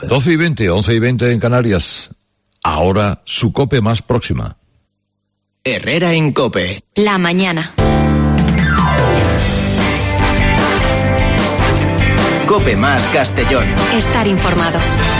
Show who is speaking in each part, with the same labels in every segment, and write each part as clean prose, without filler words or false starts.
Speaker 1: 12:20, 11:20 en Canarias. Ahora su COPE más próxima.
Speaker 2: Herrera en COPE.
Speaker 3: La mañana.
Speaker 2: COPE más Castellón.
Speaker 3: Estar informado.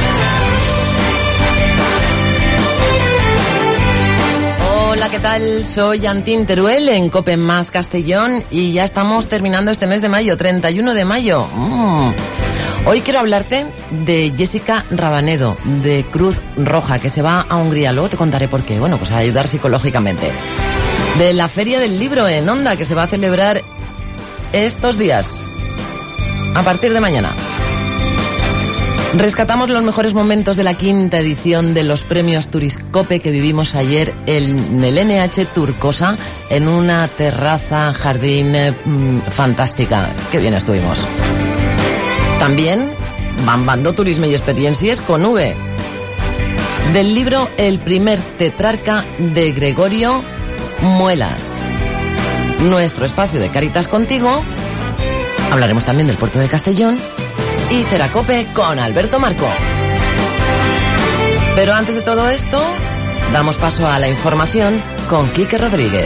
Speaker 4: Hola, ¿qué tal? Soy Antín Teruel en COPE más Castellón y ya estamos terminando este mes de mayo, 31 de mayo. Hoy quiero hablarte de Jessica Rabanedo, de Cruz Roja, que se va a Hungría. Luego te contaré por qué. Bueno, pues a ayudar psicológicamente. De la Feria del Libro en Onda, que se va a celebrar estos días, a partir de mañana. Rescatamos los mejores momentos de la 5ª edición de los premios Turiscope que vivimos ayer en el NH Turcosa, en una terraza, jardín fantástica. Qué bien estuvimos. También Bambando Turisme y Experiencias con V. Del libro El primer tetrarca de Gregorio Muelas. Nuestro espacio de Caritas Contigo. Hablaremos también del puerto de Castellón. Y Ceracope con Alberto Marco. Pero antes de todo esto, damos paso a la información con Quique Rodríguez.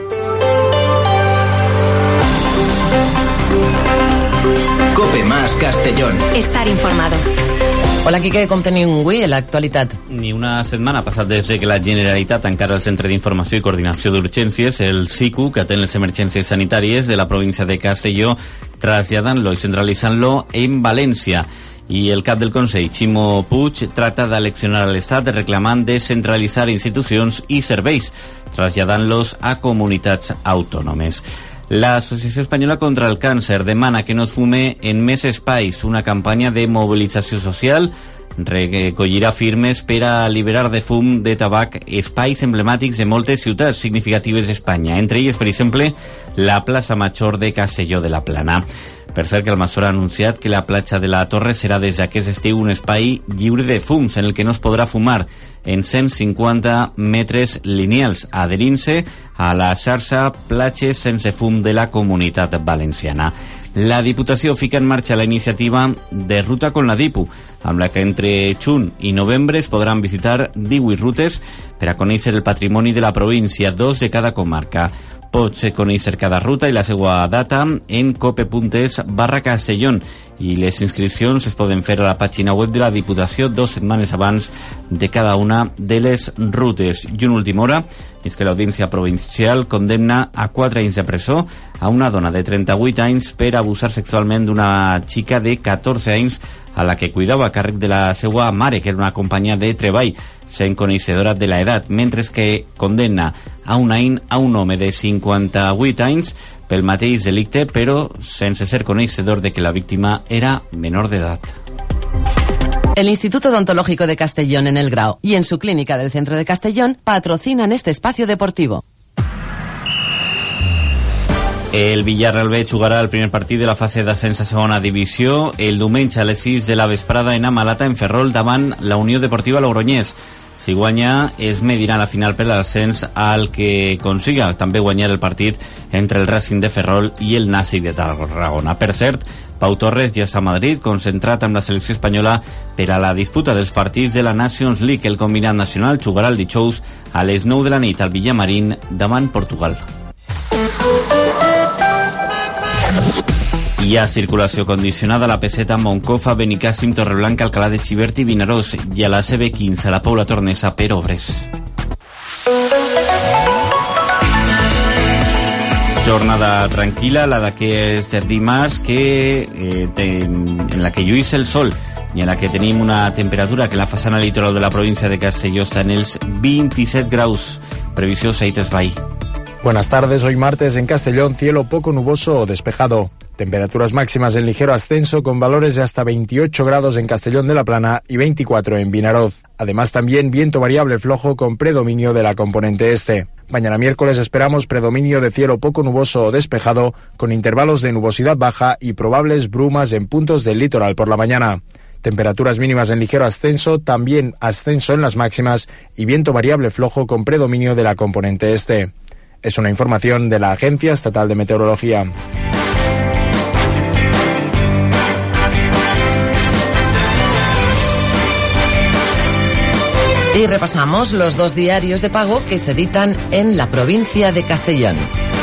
Speaker 2: COPE más Castellón.
Speaker 3: Estar informado.
Speaker 4: Hola, Quique, com tenim avui a l'actualitat?
Speaker 5: Ni una setmana ha passat des que la Generalitat encara el Centre d'Informació i Coordinació d'Urgències, el CICU, que atén les emergències sanitàries de la província de Castelló, traslladant-lo i centralitzant-lo en València. I el cap del Consell, Ximo Puig, tracta d'eleccionar a l'Estat reclamant descentralitzar institucions i serveis, traslladant-los a comunitats autònomes. L'Associació Espanyola contra el Càncer demana que no es fume en més espais, una campanya de mobilització social recollirà firmes per a alliberar de fum de tabac espais emblemàtics de moltes ciutats significatives d'Espanya, entre elles, per exemple, la plaça Major de Castelló de la Plana. Per cert, que el Masor ha anunciat que la platja de la Torre serà des d'aquest estiu un espai lliure de fums en el que no es podrà fumar en 150 metres lineals, adherint-se a la xarxa Platges sense fum de la Comunitat Valenciana. La Diputació fica en marxa la iniciativa de Ruta con la Dipu, amb la que entre juny i novembre es podran visitar 18 rutes per a conèixer el patrimoni de la província, 2 de cada comarca. Pots conèixer cada ruta i la seva data en cope.es/Castellón i les inscripcions es poden fer a la pàgina web de la Diputació 2 setmanes abans de cada una de les rutes. I una última hora és que l'Audiència Provincial condemna a 4 anys de presó a una dona de 38 anys per abusar sexualment d'una xica de 14 anys a la que cuidava a càrrec de la seva mare, que era una companya de treball, sent coneixedora de l'edat, mentre que condemna a un any a un home de 58 anys pel mateix delicte, però sense ser coneixedor de que la víctima era menor d'edat.
Speaker 4: El Instituto Odontológico de Castellón en El Grao y en su clínica del centro de Castellón patrocinan este espacio deportivo.
Speaker 5: El Villarreal B jugarà el primer partit de la fase d'ascens a segona divisió el diumenge a les 6 de la vesprada en Amalata, en Ferrol, davant la Unió Deportiva Logroñés. Si guanya, es medirà la final per l'ascens al que consiga també guanyar el partit entre el Racing de Ferrol i el Nàstic de Tarragona. Per cert, Pau Torres ja està a Madrid, concentrat amb la selecció espanyola per a la disputa dels partits de la Nations League. El combinat nacional jugarà el dijous a les 9 de la nit al Villamarín davant Portugal. Hi ha circulació condicionada a la P7 Moncofa, Benicàssim, Torreblanca, Alcalá de Xivert i Vinaròs, i a la CB15 a la Paula Tornesa per obres. Jornada tranquil·la, la d'aquest dimarts, en la que lluís el sol i en la que tenim una temperatura que en la façana litoral de la província de Castelló està en els 27 graus. Previsió Seites Vall.
Speaker 6: Buenas tardes, hoy martes en Castellón, cielo poco nuboso o despejado. Temperaturas máximas en ligero ascenso con valores de hasta 28 grados en Castellón de la Plana y 24 en Vinaroz. Además también viento variable flojo con predominio de la componente este. Mañana miércoles esperamos predominio de cielo poco nuboso o despejado con intervalos de nubosidad baja y probables brumas en puntos del litoral por la mañana. Temperaturas mínimas en ligero ascenso, también ascenso en las máximas y viento variable flojo con predominio de la componente este. Es una información de la Agencia Estatal de Meteorología.
Speaker 4: Y repasamos los 2 diarios de pago que se editan en la provincia de Castellón.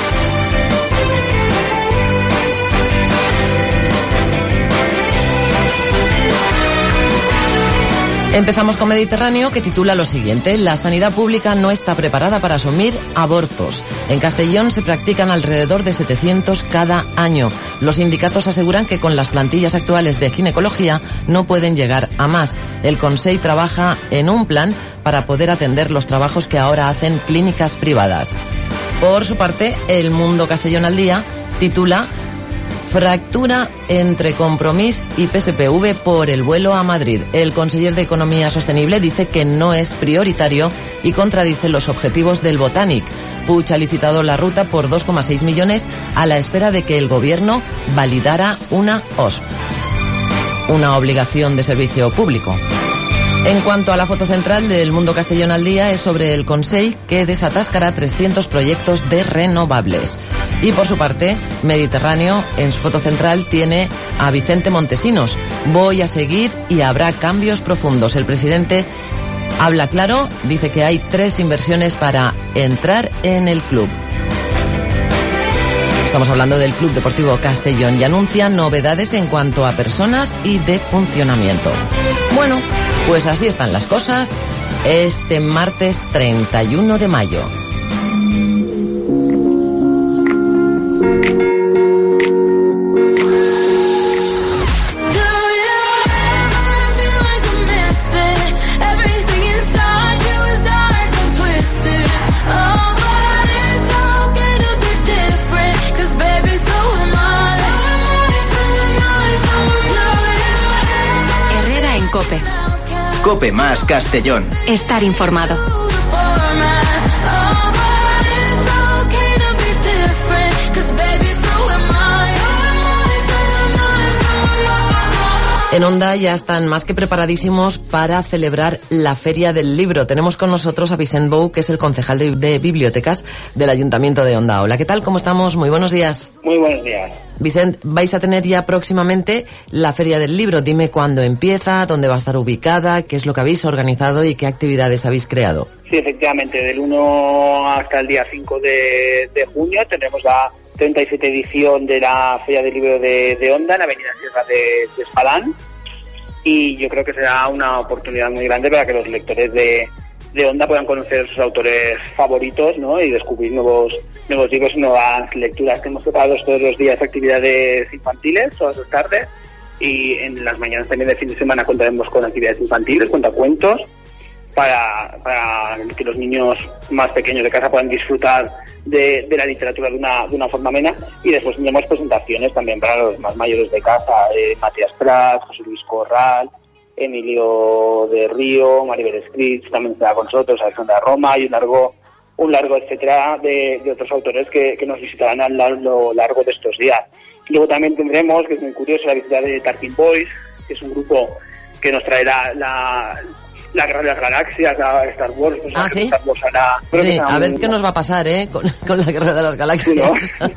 Speaker 4: Empezamos con Mediterráneo, que titula lo siguiente: la sanidad pública no está preparada para asumir abortos. En Castellón se practican alrededor de 700 cada año. Los sindicatos aseguran que con las plantillas actuales de ginecología no pueden llegar a más. El Consell trabaja en un plan para poder atender los trabajos que ahora hacen clínicas privadas. Por su parte, El Mundo Castellón al Día titula: fractura entre Compromís y PSPV por el vuelo a Madrid. El conseller de Economía Sostenible dice que no es prioritario y contradice los objetivos del Botànic. Puig ha licitado la ruta por 2,6 millones a la espera de que el gobierno validara una OSP, una obligación de servicio público. En cuanto a la foto central del Mundo Castellón al Día, es sobre el Consell, que desatascará 300 proyectos de renovables. Y por su parte, Mediterráneo, en su foto central, tiene a Vicente Montesinos. Voy a seguir y habrá cambios profundos. El presidente habla claro, dice que hay 3 inversiones para entrar en el club. Estamos hablando del Club Deportivo Castellón, y anuncia novedades en cuanto a personas y de funcionamiento. Bueno, pues así están las cosas este martes 31 de mayo.
Speaker 3: COPE.
Speaker 2: COPE más Castellón.
Speaker 3: Estar informado.
Speaker 4: En Onda ya están más que preparadísimos para celebrar la Feria del Libro. Tenemos con nosotros a Vicent Bou, que es el concejal de bibliotecas del Ayuntamiento de Onda. Hola, ¿qué tal? ¿Cómo estamos? Muy buenos días.
Speaker 7: Muy buenos días.
Speaker 4: Vicent, vais a tener ya próximamente la Feria del Libro. Dime cuándo empieza, dónde va a estar ubicada, qué es lo que habéis organizado y qué actividades habéis creado.
Speaker 7: Sí, efectivamente, del 1 hasta el día 5 de junio tendremos la 37 edición de la Feria del Libro de Onda en la Avenida Sierra de Espadán, y yo creo que será una oportunidad muy grande para que los lectores de Onda puedan conocer sus autores favoritos, ¿no? Y descubrir nuevos libros y nuevas lecturas. Tenemos preparados todos los días actividades infantiles, todas las tardes, y en las mañanas también de fin de semana contaremos con actividades infantiles, cuentacuentos, para que los niños más pequeños de casa puedan disfrutar de la literatura de una forma amena. Y después tendremos presentaciones también para los más mayores de casa, Matías Prats, José Luis Corral, Emilio de Río, Maribel Scritch también estará con nosotros, Alexandra Roma, y un largo etcétera de otros autores que nos visitarán a lo largo de estos días. Luego también tendremos, que es muy curioso, la visita de Tarkin Boys, que es un grupo que nos traerá la Guerra de las Galaxias, a Star Wars. Pues
Speaker 4: ¿sí?
Speaker 7: Star Wars
Speaker 4: Sí, a ver qué nos va a pasar, con la Guerra de las Galaxias.
Speaker 7: ¿No?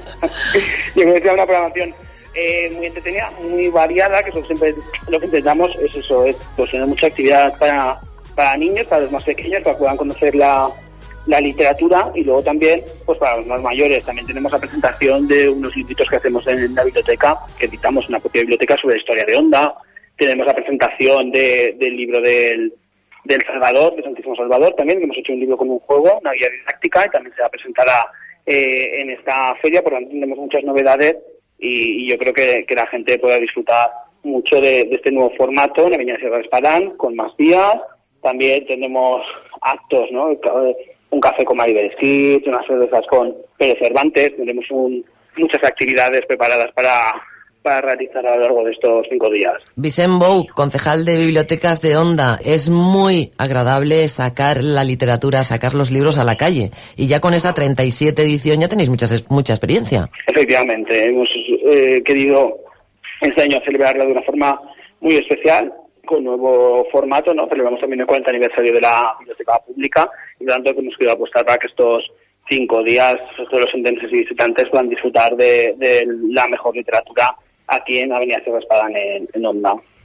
Speaker 7: Yo creo que sea una programación muy entretenida, muy variada, que siempre lo que intentamos es eso, es tener mucha actividad para niños, para los más pequeños, para que puedan conocer la literatura, y luego también, pues para los más mayores, también tenemos la presentación de unos libritos que hacemos en la biblioteca, que editamos en la propia biblioteca sobre la historia de Onda. Tenemos la presentación del libro del Salvador, del Santísimo Salvador, también, que hemos hecho un libro con un juego, una guía didáctica, y también se va a presentar en esta feria. Por lo tanto, tenemos muchas novedades, y yo creo que la gente podrá disfrutar mucho de este nuevo formato en la Avenida Sierra de Espadán, con más días. También tenemos actos, ¿no? Un café con Maribel Scritch, unas cervezas con Pérez Cervantes. Tenemos muchas actividades preparadas para realizar a lo largo de estos 5 días.
Speaker 4: Vicent Bou, concejal de Bibliotecas de Onda, es muy agradable sacar la literatura, sacar los libros a la calle, y ya con esta 37 edición ya tenéis mucha experiencia.
Speaker 7: Efectivamente, hemos querido este año celebrarlo de una forma muy especial, con nuevo formato, ¿no? Celebramos también el 40 aniversario de la Biblioteca Pública, y por lo tanto hemos querido apostar para que estos 5 días todos los entenses y visitantes puedan disfrutar de la mejor literatura aquí en Avenida Sierra Espadán en Onda.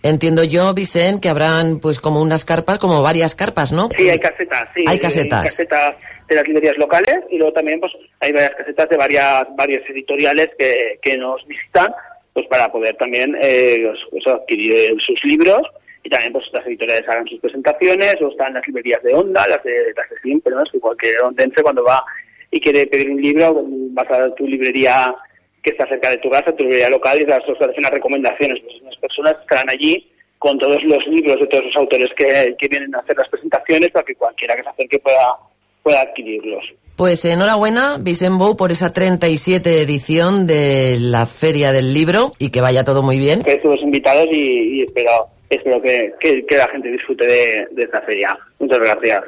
Speaker 4: Entiendo yo, Vicente, que habrán pues como unas carpas, como varias carpas, ¿no?
Speaker 7: Sí, hay casetas, sí.
Speaker 4: Hay casetas.
Speaker 7: Hay casetas de las librerías locales y luego también pues hay varias casetas de varias editoriales que nos visitan pues para poder también pues, adquirir sus libros, y también pues las editoriales hagan sus presentaciones, o están las librerías de Onda, las de siempre, ¿no? Es que cualquier ondense cuando va y quiere pedir un libro, vas a tu librería que está cerca de tu casa, tu librería local, y las hacen las recomendaciones. Pues unas personas estarán allí con todos los libros de todos los autores que vienen a hacer las presentaciones, para que cualquiera que se acerque pueda adquirirlos.
Speaker 4: Pues enhorabuena, Vicent Bou, por esa 37 edición de la Feria del Libro, y que vaya todo muy bien.
Speaker 7: Todos invitados y espero que la gente disfrute de esta feria. Muchas gracias.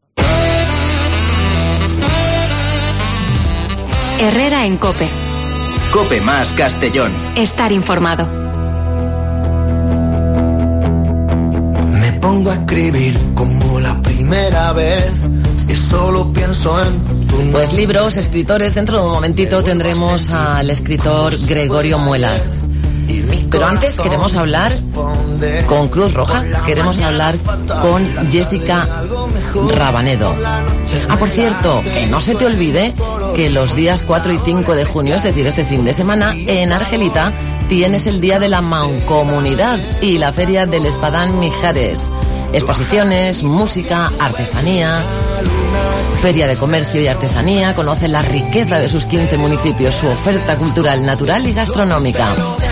Speaker 3: Herrera en COPE.
Speaker 2: COPE más Castellón.
Speaker 3: Estar informado.
Speaker 8: Me pongo a escribir como la primera vez y solo pienso en tu nombre.
Speaker 4: Pues libros, escritores, dentro de un momentito tendremos al escritor Gregorio Muelas. Pero antes queremos hablar con Cruz Roja, queremos hablar con Jessica Rabanedo. Por cierto, no se te olvide que los días 4 y 5 de junio, es decir, este fin de semana, en Argelita tienes el Día de la Mancomunidad y la Feria del Espadán Mijares. Exposiciones, música, artesanía, feria de comercio y artesanía. Conoce la riqueza de sus 15 municipios, su oferta cultural, natural y gastronómica.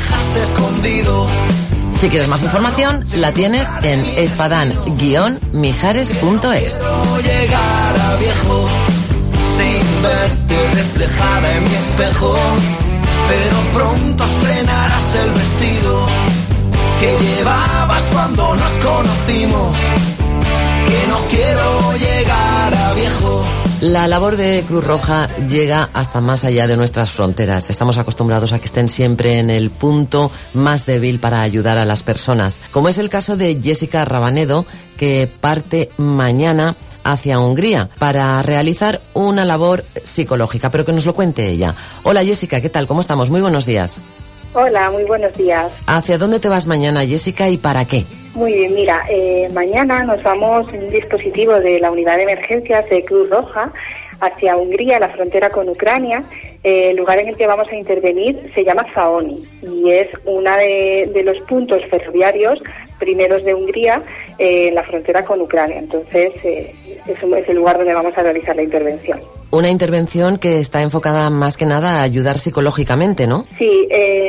Speaker 4: Si quieres más información, la tienes en espadan-mijares.es.
Speaker 8: Llegar a viejo sin verte reflejada en mi espejo, pero pronto estrenarás el vestido que llevabas cuando nos conocimos, que no quiero llegar a viejo.
Speaker 4: La labor de Cruz Roja llega hasta más allá de nuestras fronteras. Estamos acostumbrados a que estén siempre en el punto más débil para ayudar a las personas, como es el caso de Jessica Rabanedo, que parte mañana hacia Hungría para realizar una labor psicológica, pero que nos lo cuente ella. Hola Jessica, ¿qué tal? ¿Cómo estamos? Muy buenos días.
Speaker 9: Hola, muy buenos días.
Speaker 4: ¿Hacia dónde te vas mañana, Jessica, y para qué?
Speaker 9: Muy bien, mira, mañana nos vamos en un dispositivo de la unidad de emergencias de Cruz Roja hacia Hungría, la frontera con Ucrania. El lugar en el que vamos a intervenir se llama Zaoni y es uno de los puntos ferroviarios primeros de Hungría en la frontera con Ucrania. Entonces, es el lugar donde vamos a realizar la intervención.
Speaker 4: Una intervención que está enfocada más que nada a ayudar psicológicamente, ¿no?
Speaker 9: Sí,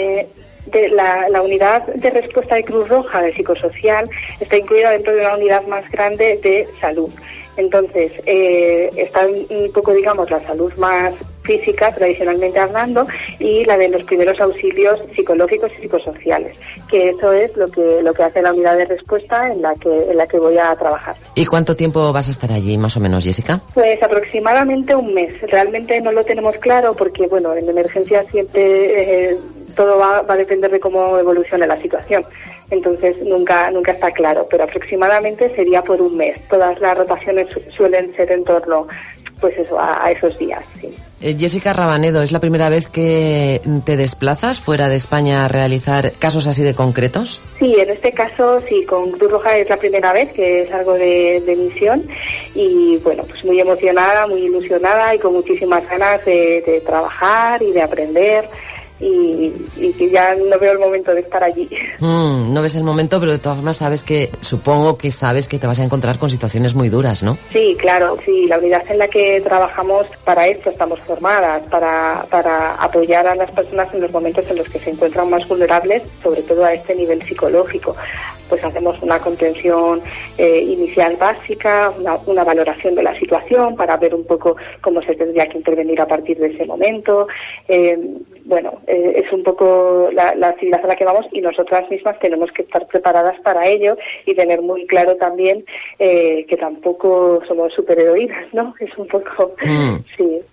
Speaker 9: la unidad de respuesta de Cruz Roja de psicosocial está incluida dentro de una unidad más grande de salud. Entonces, está un poco, digamos, la salud más física, tradicionalmente hablando, y la de los primeros auxilios psicológicos y psicosociales, que eso es lo que hace la unidad de respuesta en la que voy a trabajar.
Speaker 4: ¿Y cuánto tiempo vas a estar allí, más o menos, Jessica?
Speaker 9: Pues aproximadamente un mes. Realmente no lo tenemos claro porque, bueno, en emergencia siempre todo va a depender de cómo evolucione la situación. Entonces nunca está claro, pero aproximadamente sería por un mes. Todas las rotaciones suelen ser en torno, pues eso, a esos días, sí.
Speaker 4: Jessica Rabanedo, ¿es la primera vez que te desplazas fuera de España a realizar casos así de concretos?
Speaker 9: Sí, en este caso sí, con Cruz Roja es la primera vez que salgo de misión y bueno, pues muy emocionada, muy ilusionada y con muchísimas ganas de trabajar y de aprender. Y que ya no veo el momento de estar allí.
Speaker 4: No ves el momento, pero de todas formas supongo que sabes que te vas a encontrar con situaciones muy duras, ¿no?
Speaker 9: Sí, claro, sí, la unidad en la que trabajamos, para esto estamos formadas, para apoyar a las personas en los momentos en los que se encuentran más vulnerables, sobre todo a este nivel psicológico. Pues hacemos una contención inicial básica, una valoración de la situación para ver un poco cómo se tendría que intervenir a partir de ese momento. Es un poco la actividad a la que vamos y nosotras mismas tenemos que estar preparadas para ello y tener muy claro también que tampoco somos superheroínas, ¿no? Es un poco... Sí.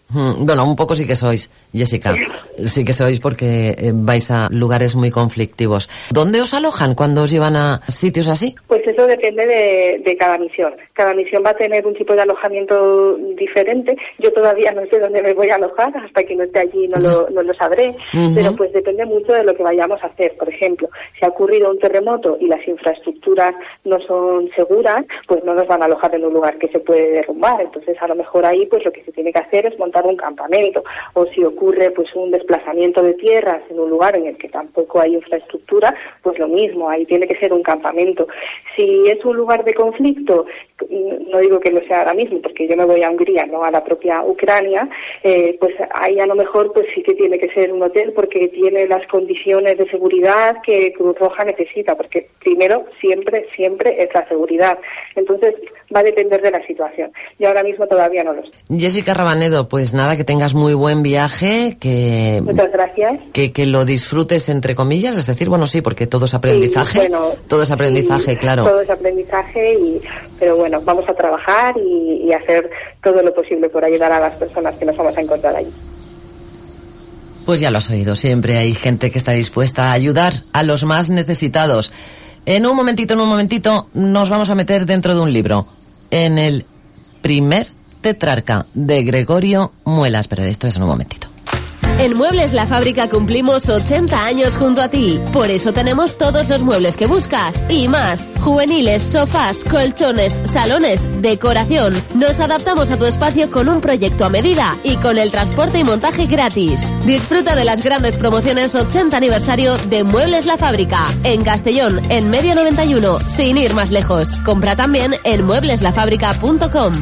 Speaker 4: Bueno, un poco sí que sois, Jessica. Sí que sois porque vais a lugares muy conflictivos. ¿Dónde os alojan cuando os llevan a sitios así?
Speaker 9: Pues eso depende de cada misión. Cada misión va a tener un tipo de alojamiento diferente. Yo todavía no sé dónde me voy a alojar, hasta que no esté allí no lo sabré. Pero pues depende mucho de lo que vayamos a hacer. Por ejemplo, si ha ocurrido un terremoto y las infraestructuras no son seguras, pues no nos van a alojar en un lugar que se puede derrumbar. Entonces, a lo mejor ahí pues lo que se tiene que hacer es montar un campamento. O si ocurre pues un desplazamiento de tierras en un lugar en el que tampoco hay infraestructura, pues lo mismo, ahí tiene que ser un campamento. Si es un lugar de conflicto, no digo que lo sea ahora mismo, porque yo me voy a Hungría, no a la propia Ucrania, pues ahí a lo mejor pues sí que tiene que ser un hotel porque tiene las condiciones de seguridad que Cruz Roja necesita, porque primero siempre es la seguridad. Entonces va a depender de la situación. Yo ahora mismo todavía no lo sé.
Speaker 4: Jessica Rabanedo, pues nada, que tengas muy buen viaje, que...
Speaker 9: Muchas gracias.
Speaker 4: Que lo disfrutes, entre comillas, es decir, bueno, sí, porque todo es aprendizaje. Sí, bueno, todo es aprendizaje, claro.
Speaker 9: Todo es aprendizaje, pero bueno, vamos a trabajar y hacer todo lo posible por ayudar a las personas que nos vamos a encontrar allí.
Speaker 4: Pues ya lo has oído, siempre hay gente que está dispuesta a ayudar a los más necesitados. En un momentito, nos vamos a meter dentro de un libro, en el primer tetrarca de Gregorio Muelas, pero esto es en un momentito.
Speaker 10: En Muebles La Fábrica cumplimos 80 años junto a ti. Por eso tenemos todos los muebles que buscas y más. Juveniles, sofás, colchones, salones, decoración. Nos adaptamos a tu espacio con un proyecto a medida y con el transporte y montaje gratis. Disfruta de las grandes promociones 80 aniversario de Muebles La Fábrica. En Castellón, en Medio 91, sin ir más lejos. Compra también en muebleslafábrica.com.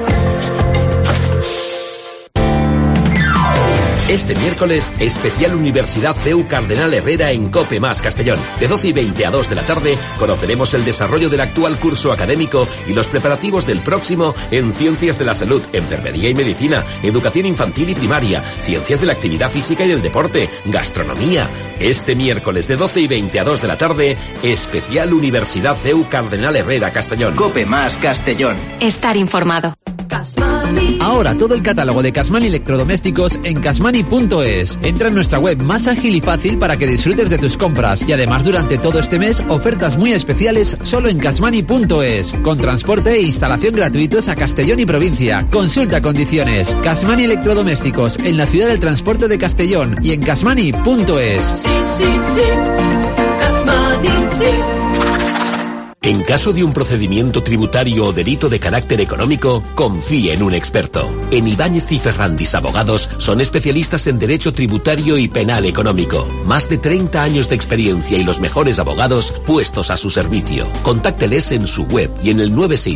Speaker 11: Este miércoles, especial Universidad CEU Cardenal Herrera en COPE Más Castellón. De 12:20 a 2 de la tarde, conoceremos el desarrollo del actual curso académico y los preparativos del próximo en Ciencias de la Salud, Enfermería y Medicina, Educación Infantil y Primaria, Ciencias de la Actividad Física y del Deporte, Gastronomía. Este miércoles de 12:20 a 2 de la tarde, especial Universidad CEU Cardenal Herrera Castellón.
Speaker 2: COPE Más Castellón.
Speaker 3: Estar informado.
Speaker 12: Ahora todo el catálogo de Casmani electrodomésticos en casmani.es. Entra en nuestra web más ágil y fácil para que disfrutes de tus compras. Y además durante todo este mes ofertas muy especiales solo en casmani.es. Con transporte e instalación gratuitos a Castellón y provincia. Consulta condiciones. Casmani electrodomésticos en la ciudad del transporte de Castellón y en casmani.es.
Speaker 13: Sí. Casmani, sí.
Speaker 11: En caso de un procedimiento tributario o delito de carácter económico, confíe en un experto. En Ibáñez y Ferrandis Abogados son especialistas en derecho tributario y penal económico. Más de 30 años de experiencia y los mejores abogados puestos a su servicio. Contácteles en su web y en el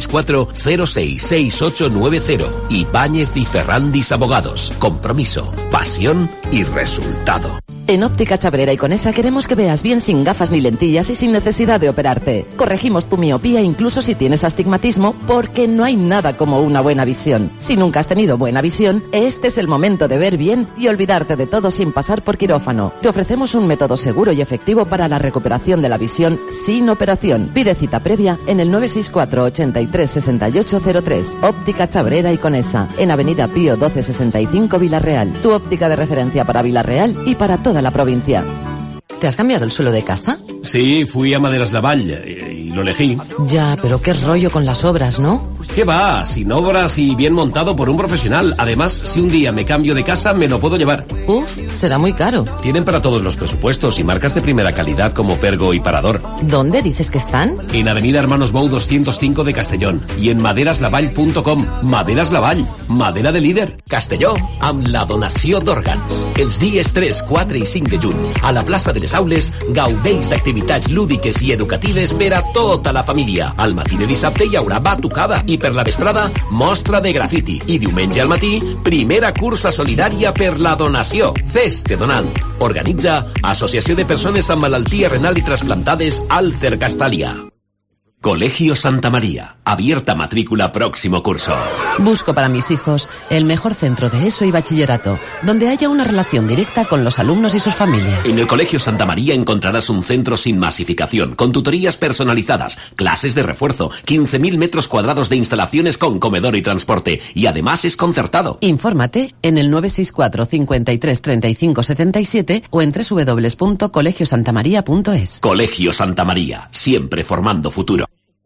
Speaker 11: 964-066890. Ibáñez y Ferrandis Abogados. Compromiso, pasión y resultado.
Speaker 4: En Óptica Chabrera y Conesa queremos que veas bien sin gafas ni lentillas y sin necesidad de operarte. Corregimos tu miopía incluso si tienes astigmatismo, porque no hay nada como una buena visión. Si nunca has tenido buena visión, este es el momento de ver bien y olvidarte de todo sin pasar por quirófano. Te ofrecemos un método seguro y efectivo para la recuperación de la visión sin operación. Pide cita previa en el 964 83 6803. Óptica Chabrera y Conesa, en Avenida Pío 1265 Villarreal. Tu óptica de referencia para Villarreal y para toda la provincia. ¿Te has cambiado el suelo de casa?
Speaker 14: Sí, fui a Maderas Lavall y lo elegí.
Speaker 4: Ya, pero qué rollo con las obras, ¿no?
Speaker 14: ¿Qué va? Sin obras y bien montado por un profesional. Además, si un día me cambio de casa, me lo puedo llevar.
Speaker 4: Uf, será muy caro.
Speaker 14: Tienen para todos los presupuestos y marcas de primera calidad como Pergo y Parador.
Speaker 4: ¿Dónde dices que están?
Speaker 14: En Avenida Hermanos Bou 205 de Castellón y en maderaslavall.com. Maderas Lavall, madera de líder.
Speaker 11: Castelló, amb la donació d'òrgans. Els dies 3, 4 i 5 de juny, a la plaça de les Aules, gaudeix d'activitats lúdiques i educatives per a tota la família. Al matí de dissabte hi haurà batucada i per la vesprada, mostra de grafiti. I diumenge al matí, primera cursa solidària per la donació. Fes-te donant. Organitza Associació de Persones amb Malaltia Renal i Trasplantades Alcer Castalia.
Speaker 14: Colegio Santa María. Abierta matrícula próximo curso.
Speaker 4: Busco para mis hijos el mejor centro de ESO y bachillerato, donde haya una relación directa con los alumnos y sus familias.
Speaker 14: En el Colegio Santa María encontrarás un centro sin masificación, con tutorías personalizadas, clases de refuerzo, 15.000 metros cuadrados de instalaciones con comedor y transporte, y además es concertado.
Speaker 4: Infórmate en el 964 53 35 77 o en www.colegiosantamaria.es.
Speaker 14: Colegio Santa María, siempre formando futuro.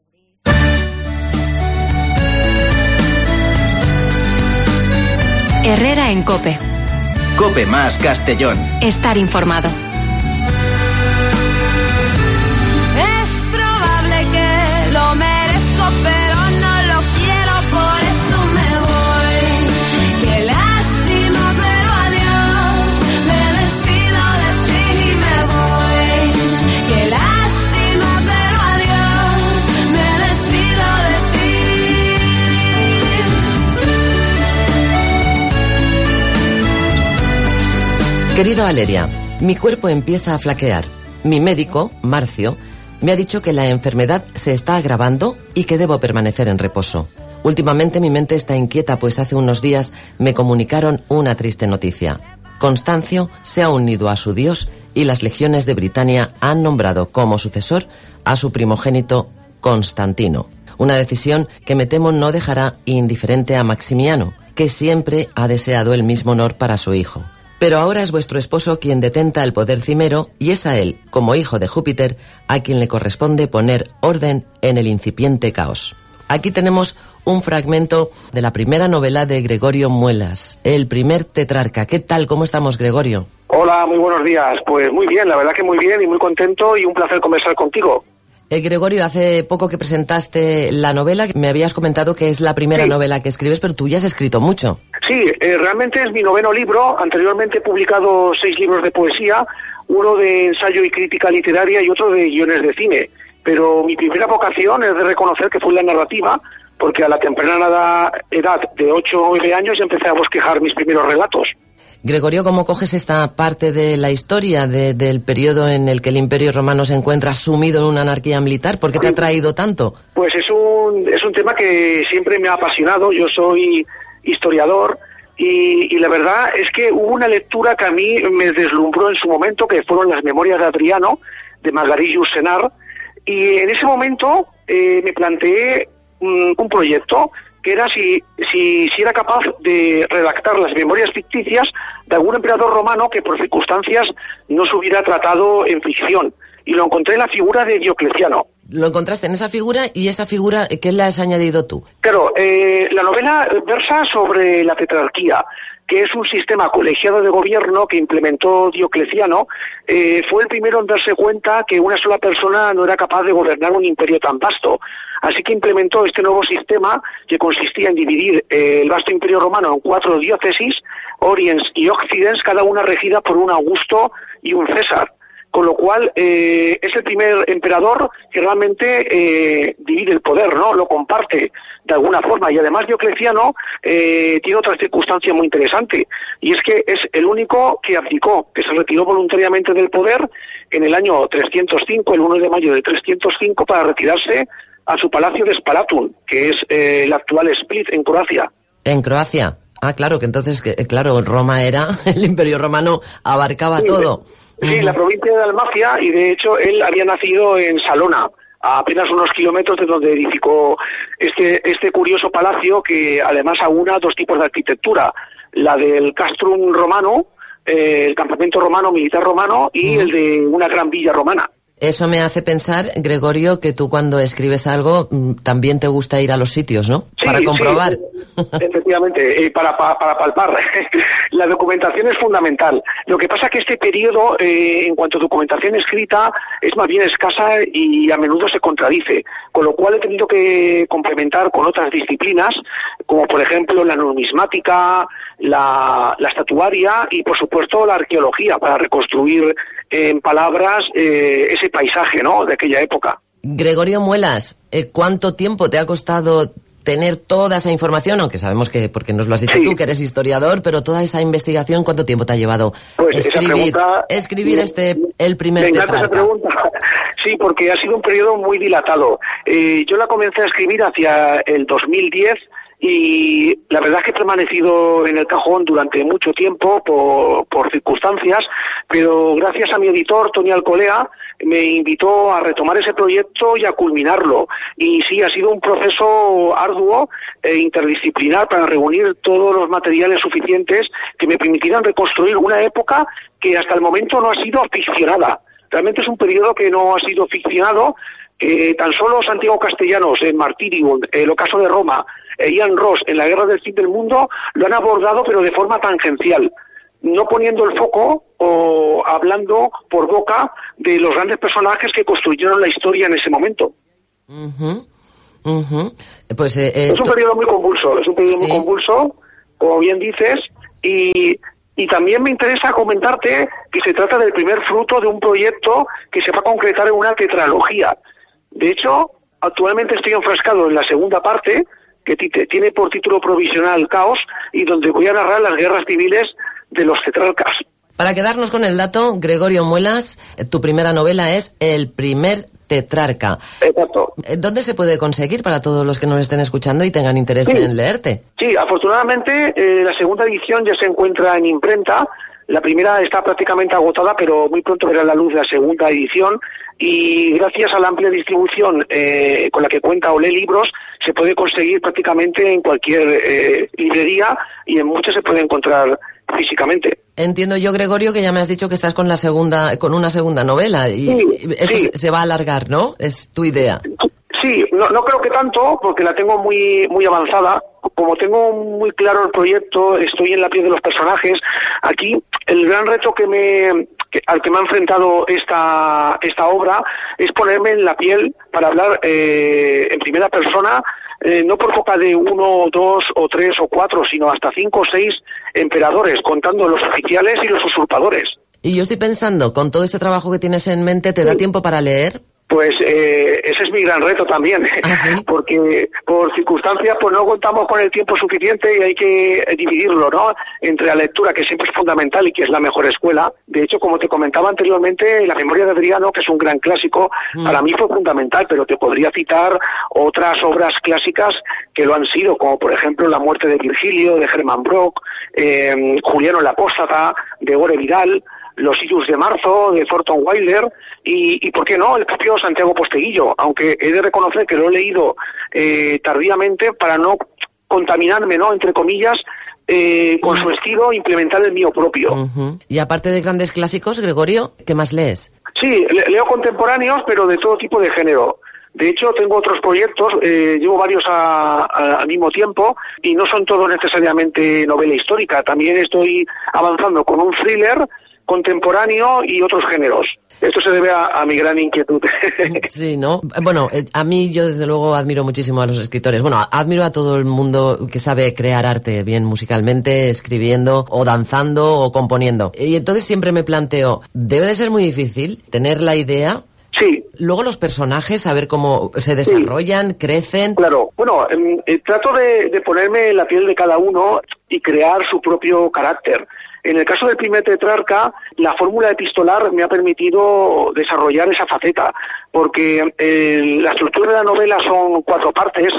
Speaker 3: Herrera en COPE.
Speaker 2: COPE más Castellón.
Speaker 3: Estar informado.
Speaker 13: Es probable que lo merezco, pero no lo quiero, por eso me voy. Qué lástima, pero adiós. Me despido de ti y me voy. Qué lástima, pero adiós. Me despido de ti.
Speaker 4: Querido Valeria, mi cuerpo empieza a flaquear. Mi médico, Marcio, me ha dicho que la enfermedad se está agravando y que debo permanecer en reposo. Últimamente mi mente está inquieta, pues hace unos días me comunicaron una triste noticia. Constancio se ha unido a su dios y las legiones de Britania han nombrado como sucesor a su primogénito Constantino. Una decisión que me temo no dejará indiferente a Maximiano, que siempre ha deseado el mismo honor para su hijo. Pero ahora es vuestro esposo quien detenta el poder cimero y es a él, como hijo de Júpiter, a quien le corresponde poner orden en el incipiente caos. Aquí tenemos un fragmento de la primera novela de Gregorio Muelas, El primer tetrarca. ¿Qué tal? ¿Cómo estamos, Gregorio?
Speaker 15: Hola, muy buenos días. Pues muy bien, la verdad que muy bien y muy contento y un placer conversar contigo.
Speaker 4: Gregorio, hace poco que presentaste la novela, me habías comentado que es la primera novela que escribes, pero tú ya has escrito mucho.
Speaker 15: Sí, realmente es mi 9º libro. Anteriormente he publicado 6 libros de poesía, uno de ensayo y crítica literaria y otro de guiones de cine. Pero mi primera vocación es de reconocer que fue la narrativa, porque a la temprana edad de 8 o 9 años ya empecé a bosquejar mis primeros relatos.
Speaker 4: Gregorio, ¿cómo coges esta parte de la historia del periodo en el que el Imperio Romano se encuentra sumido en una anarquía militar? ¿Por qué te ha traído tanto?
Speaker 15: Pues es un tema que siempre me ha apasionado. Yo soy historiador y la verdad es que hubo una lectura que a mí me deslumbró en su momento, que fueron las Memorias de Adriano, de Marguerite Yourcenar, y en ese momento me planteé un proyecto que era si era capaz de redactar las memorias ficticias de algún emperador romano que por circunstancias no se hubiera tratado en ficción. Y lo encontré en la figura de Diocleciano.
Speaker 4: Lo encontraste en esa figura, y esa figura, ¿qué le has añadido tú?
Speaker 15: Claro, la novela versa sobre la tetrarquía, que es un sistema colegiado de gobierno que implementó Diocleciano. Fue el primero en darse cuenta que una sola persona no era capaz de gobernar un imperio tan vasto. Así que implementó este nuevo sistema que consistía en dividir el vasto imperio romano en 4 diócesis, Oriens y Occidens, cada una regida por un Augusto y un César. Con lo cual es el primer emperador que realmente divide el poder, ¿no? Lo comparte de alguna forma. Y además Diocleciano tiene otra circunstancia muy interesante, y es que es el único que abdicó, que se retiró voluntariamente del poder en el año 305, el 1 de mayo de 305, para retirarse a su palacio de Spalatum, que es el actual Split, en Croacia.
Speaker 4: ¿En Croacia? Ah, claro, que entonces, claro, Roma era, el Imperio Romano abarcaba todo.
Speaker 15: Sí, la provincia de Dalmacia, y de hecho él había nacido en Salona, a apenas unos kilómetros de donde edificó este curioso palacio, que además aúna 2 tipos de arquitectura, la del castrum romano, el campamento romano, militar romano, y el de una gran villa romana.
Speaker 4: Eso me hace pensar, Gregorio, que tú cuando escribes algo también te gusta ir a los sitios, ¿no?
Speaker 15: Sí,
Speaker 4: para comprobar.
Speaker 15: Sí, efectivamente, para palpar. La documentación es fundamental. Lo que pasa es que este periodo, en cuanto a documentación escrita, es más bien escasa y a menudo se contradice, con lo cual he tenido que complementar con otras disciplinas, como por ejemplo la numismática, la estatuaria y por supuesto la arqueología, para reconstruir en palabras ese paisaje, ¿no?, de aquella época.
Speaker 4: Gregorio Muelas, ¿cuánto tiempo te ha costado tener toda esa información? Aunque sabemos que, porque nos lo has dicho tú, que eres historiador, pero toda esa investigación, ¿cuánto tiempo te ha llevado
Speaker 15: pues
Speaker 4: escribir el primer tetrarca?
Speaker 15: Sí, porque ha sido un periodo muy dilatado. Yo la comencé a escribir hacia el 2010 y la verdad es que he permanecido en el cajón durante mucho tiempo por circunstancias, pero gracias a mi editor, Tony Alcolea, me invitó a retomar ese proyecto y a culminarlo. Y sí, ha sido un proceso arduo e interdisciplinar para reunir todos los materiales suficientes que me permitieran reconstruir una época que hasta el momento no ha sido ficcionada. Realmente es un periodo que no ha sido ficcionado. Tan solo Santiago Castellanos en Martyrium, el ocaso de Roma, Ian Ross en La guerra del fin del mundo lo han abordado, pero de forma tangencial, no poniendo el foco o hablando por boca de los grandes personajes que construyeron la historia en ese momento.
Speaker 4: Pues,
Speaker 15: es un periodo muy convulso, muy convulso, como bien dices, y también me interesa comentarte que se trata del primer fruto de un proyecto que se va a concretar en una tetralogía. De hecho, actualmente estoy enfrascado en la segunda parte, que tiene por título provisional Caos, y donde voy a narrar las guerras civiles de los tetrarcas.
Speaker 4: Para quedarnos con el dato, Gregorio Muelas, tu primera novela es El primer tetrarca.
Speaker 15: Exacto.
Speaker 4: ¿Dónde se puede conseguir para todos los que nos estén escuchando y tengan interés en leerte?
Speaker 15: Sí, afortunadamente la segunda edición ya se encuentra en imprenta. La primera está prácticamente agotada, pero muy pronto verá la luz la segunda edición, y gracias a la amplia distribución con la que cuenta Olé Libros, se puede conseguir prácticamente en cualquier librería, y en muchas se puede encontrar físicamente.
Speaker 4: Entiendo yo, Gregorio, que ya me has dicho que estás con una segunda novela, y esto se va a alargar, ¿no? Es tu idea.
Speaker 15: Sí, no creo que tanto, porque la tengo muy avanzada. Como tengo muy claro el proyecto, estoy en la piel de los personajes. Aquí el gran reto al que me ha enfrentado esta obra es ponerme en la piel para hablar en primera persona, no por boca de 1, 2 o 3 o 4, sino hasta 5 o 6 emperadores, contando los oficiales y los usurpadores.
Speaker 4: Y yo estoy pensando, con todo este trabajo que tienes en mente, ¿te da tiempo para leer?
Speaker 15: Pues ese es mi gran reto también, porque por circunstancias pues no contamos con el tiempo suficiente y hay que dividirlo, ¿no? Entre la lectura, que siempre es fundamental y que es la mejor escuela. De hecho, como te comentaba anteriormente, La memoria de Adriano, que es un gran clásico, para mí fue fundamental, pero te podría citar otras obras clásicas que lo han sido, como por ejemplo La muerte de Virgilio, de Hermann Brock, Juliano el Apóstata, de Gore Vidal, Los Illus de marzo, de Thornton Wilder, y ¿por qué no?, el propio Santiago Posteguillo, aunque he de reconocer que lo he leído tardíamente para no contaminarme, ¿no?, entre comillas, con su estilo, implementar el mío propio.
Speaker 4: Y aparte de grandes clásicos, Gregorio, ¿qué más lees?
Speaker 15: Sí, leo contemporáneos, pero de todo tipo de género. De hecho, tengo otros proyectos, llevo varios al mismo tiempo, y no son todos necesariamente novela histórica. También estoy avanzando con un thriller contemporáneo y otros géneros. Esto se debe a mi gran inquietud.
Speaker 4: Sí, ¿no? Bueno, a mí yo desde luego admiro muchísimo a los escritores. Bueno, admiro a todo el mundo que sabe crear arte, bien musicalmente, escribiendo, o danzando, o componiendo. Y entonces siempre me planteo, debe de ser muy difícil tener la idea.
Speaker 15: Sí.
Speaker 4: Luego los personajes, saber cómo se desarrollan, crecen.
Speaker 15: Claro. Bueno, trato de ponerme en la piel de cada uno y crear su propio carácter. En el caso del primer tetrarca, la fórmula epistolar me ha permitido desarrollar esa faceta, porque la estructura de la novela son 4 partes,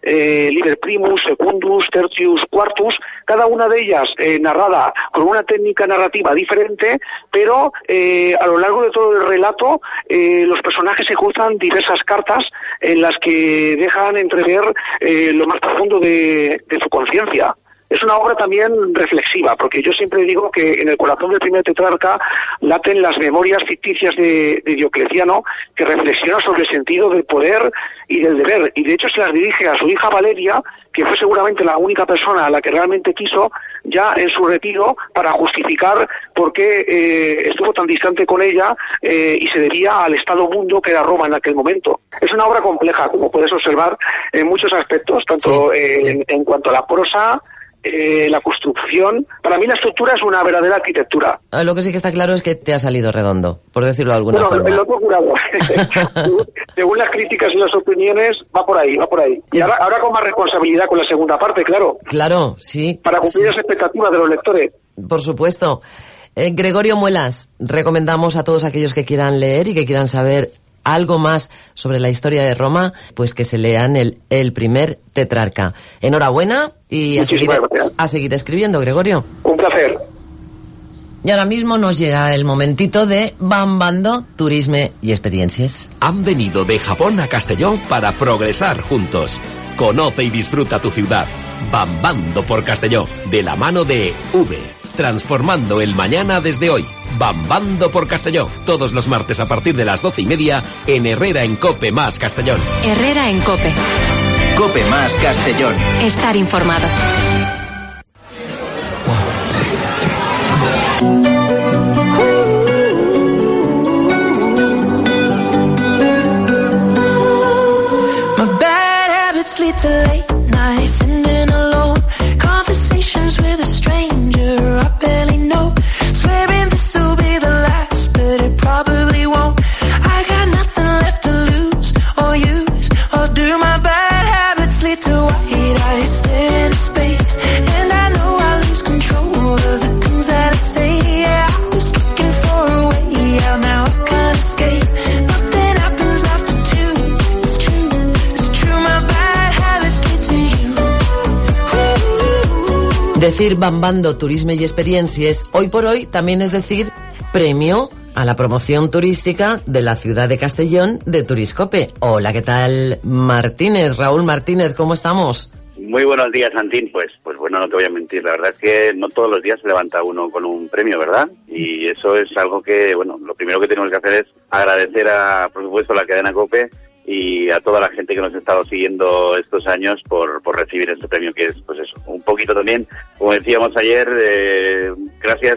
Speaker 15: Liber Primus, Secundus, Tertius, Quartus, cada una de ellas narrada con una técnica narrativa diferente, pero a lo largo de todo el relato los personajes se cruzan diversas cartas en las que dejan entrever lo más profundo de su conciencia. Es una obra también reflexiva, porque yo siempre digo que en el corazón del primer tetrarca laten las memorias ficticias de Diocleciano, que reflexiona sobre el sentido del poder y del deber, y de hecho se las dirige a su hija Valeria, que fue seguramente la única persona a la que realmente quiso, ya en su retiro, para justificar por qué estuvo tan distante con ella, y se debía al Estado mundo que era Roma en aquel momento. Es una obra compleja, como puedes observar, en muchos aspectos, tanto en cuanto a la prosa, la construcción. Para mí la estructura es una verdadera arquitectura.
Speaker 4: Lo que sí que está claro es que te ha salido redondo, por decirlo de alguna forma.
Speaker 15: Lo he procurado. Según las críticas y las opiniones, va por ahí. Y ahora con más responsabilidad con la segunda parte, claro.
Speaker 4: Claro, sí.
Speaker 15: Para cumplir las expectativas de los lectores.
Speaker 4: Por supuesto. Gregorio Muelas, recomendamos a todos aquellos que quieran leer y que quieran saber algo más sobre la historia de Roma, pues que se lean el primer Tetrarca. Enhorabuena y a seguir escribiendo, Gregorio.
Speaker 15: Un placer.
Speaker 4: Y ahora mismo nos llega el momentito de Bambando, Turisme y Experiencias.
Speaker 11: Han venido de Japón a Castellón para progresar juntos. Conoce y disfruta tu ciudad. Bambando por Castellón, de la mano de V. Transformando el mañana desde hoy. Bambando por Castellón. Todos los martes a partir de las 12:30 en Herrera en Cope más Castellón.
Speaker 3: Herrera en Cope.
Speaker 2: Cope más Castellón.
Speaker 3: Estar informado.
Speaker 13: My bad habits lead to late nights, sitting alone, conversations with a stranger I barely know, swearing this will be the last, but it probably won't. I got nothing left to lose or use, or do my bad habits lead to white eyes staring into space, and I know I lose control of the things that I say. Yeah, I was looking for a way out, now I can't escape. Nothing happens after two. It's true, my bad habits lead to you.
Speaker 4: Decir Bambando, Turisme y Experiencias, hoy por hoy también es decir premio a la promoción turística de la ciudad de Castellón de Turiscope. Hola, ¿qué tal? Martínez, Raúl Martínez, ¿cómo estamos?
Speaker 16: Muy buenos días, Santín. Pues bueno, no te voy a mentir, la verdad es que no todos los días se levanta uno con un premio, ¿verdad? Y eso es algo que, bueno, lo primero que tenemos que hacer es agradecer a, por supuesto, a la cadena COPE y a toda la gente que nos ha estado siguiendo estos años por recibir este premio, que es, pues eso, un poquito también, como decíamos ayer, gracias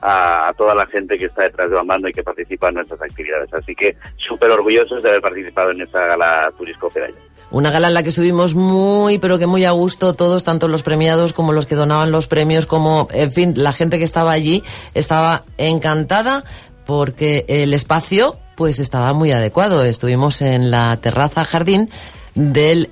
Speaker 16: a toda la gente que está detrás de Bambando y que participa en nuestras actividades. Así que súper orgullosos de haber participado en esta gala Turiscope de ayer.
Speaker 4: Una gala en la que estuvimos muy, pero que muy a gusto todos, tanto los premiados como los que donaban los premios, como, en fin, la gente que estaba allí estaba encantada porque el espacio pues estaba muy adecuado. Estuvimos en la terraza jardín del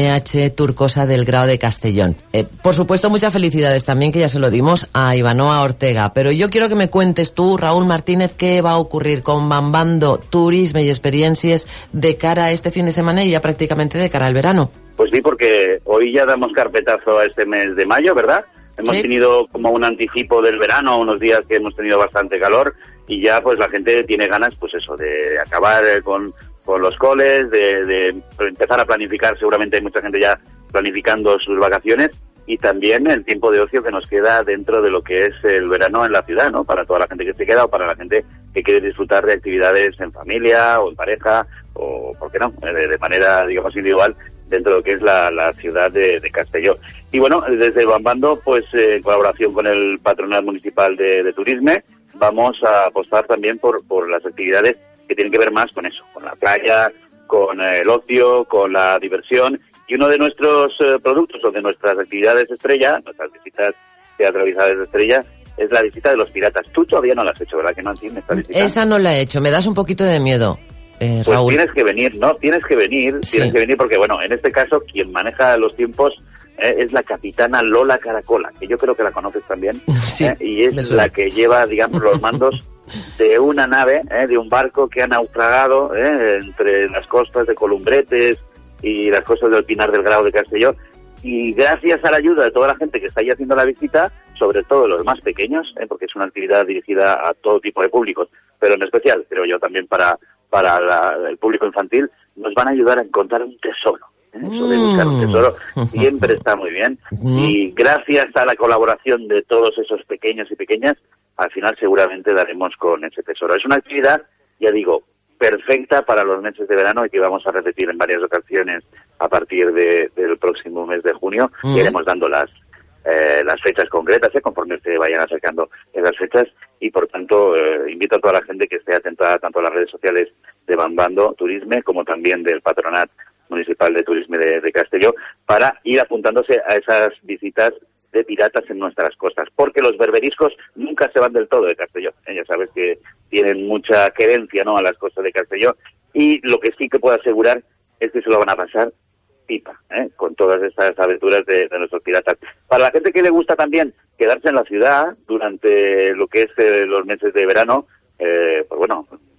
Speaker 4: NH Turcosa del Grao de Castellón. Por supuesto, muchas felicidades también, que ya se lo dimos a Ivanoa Ortega, pero yo quiero que me cuentes tú, Raúl Martínez, qué va a ocurrir con Bambando, Turisme y Experiencias de cara a este fin de semana y ya prácticamente de cara al verano.
Speaker 16: Pues sí, porque hoy ya damos carpetazo a este mes de mayo, ¿verdad? Hemos tenido como un anticipo del verano, unos días que hemos tenido bastante calor y ya pues la gente tiene ganas, pues eso, de acabar con los coles, de empezar a planificar. Seguramente hay mucha gente ya planificando sus vacaciones y también el tiempo de ocio que nos queda dentro de lo que es el verano en la ciudad, ¿no? Para toda la gente que se queda o para la gente que quiere disfrutar de actividades en familia o en pareja o, ¿por qué no?, de manera, digamos, individual dentro de lo que es la ciudad de Castelló. Y bueno, desde Bambando, pues en colaboración con el Patronat Municipal de Turisme, vamos a apostar también por las actividades que tienen que ver más con eso, con la playa, con el ocio, con la diversión. Y uno de nuestros productos o de nuestras actividades estrella, nuestras visitas teatralizadas de estrella, es la visita de los piratas. Tú todavía no la has hecho, ¿verdad que no, Antín?
Speaker 4: Esa no la he hecho, me das un poquito de miedo.
Speaker 16: Pues
Speaker 4: Raúl.
Speaker 16: tienes que venir, ¿no? Tienes que venir porque, bueno, en este caso quien maneja los tiempos es la capitana Lola Caracola, que yo creo que la conoces también, y es la que lleva, digamos, los mandos de una nave, de un barco que ha naufragado entre las costas de Columbretes y las costas del Pinar del Grao de Castelló, y gracias a la ayuda de toda la gente que está ahí haciendo la visita, sobre todo los más pequeños, porque es una actividad dirigida a todo tipo de públicos, pero en especial, creo yo, también para el público infantil, nos van a ayudar a encontrar un tesoro. Eso de buscar un tesoro siempre está muy bien, y gracias a la colaboración de todos esos pequeños y pequeñas, al final seguramente daremos con ese tesoro. Es una actividad, ya digo, perfecta para los meses de verano y que vamos a repetir en varias ocasiones a partir del próximo mes de junio. Iremos dando las fechas concretas, conforme se vayan acercando esas fechas, y por tanto invito a toda la gente que esté atenta tanto a las redes sociales de Bambando Turisme como también del Patronat Municipal de Turisme de Castelló para ir apuntándose a esas visitas de piratas en nuestras costas, porque los berberiscos nunca se van del todo de Castelló. Ya sabes que tienen mucha querencia, ¿no?, a las costas de Castelló, y lo que sí que puedo asegurar es que se lo van a pasar pipa, con todas estas aventuras de nuestros piratas. Para la gente que le gusta también quedarse en la ciudad durante lo que es los meses de verano, pues bueno,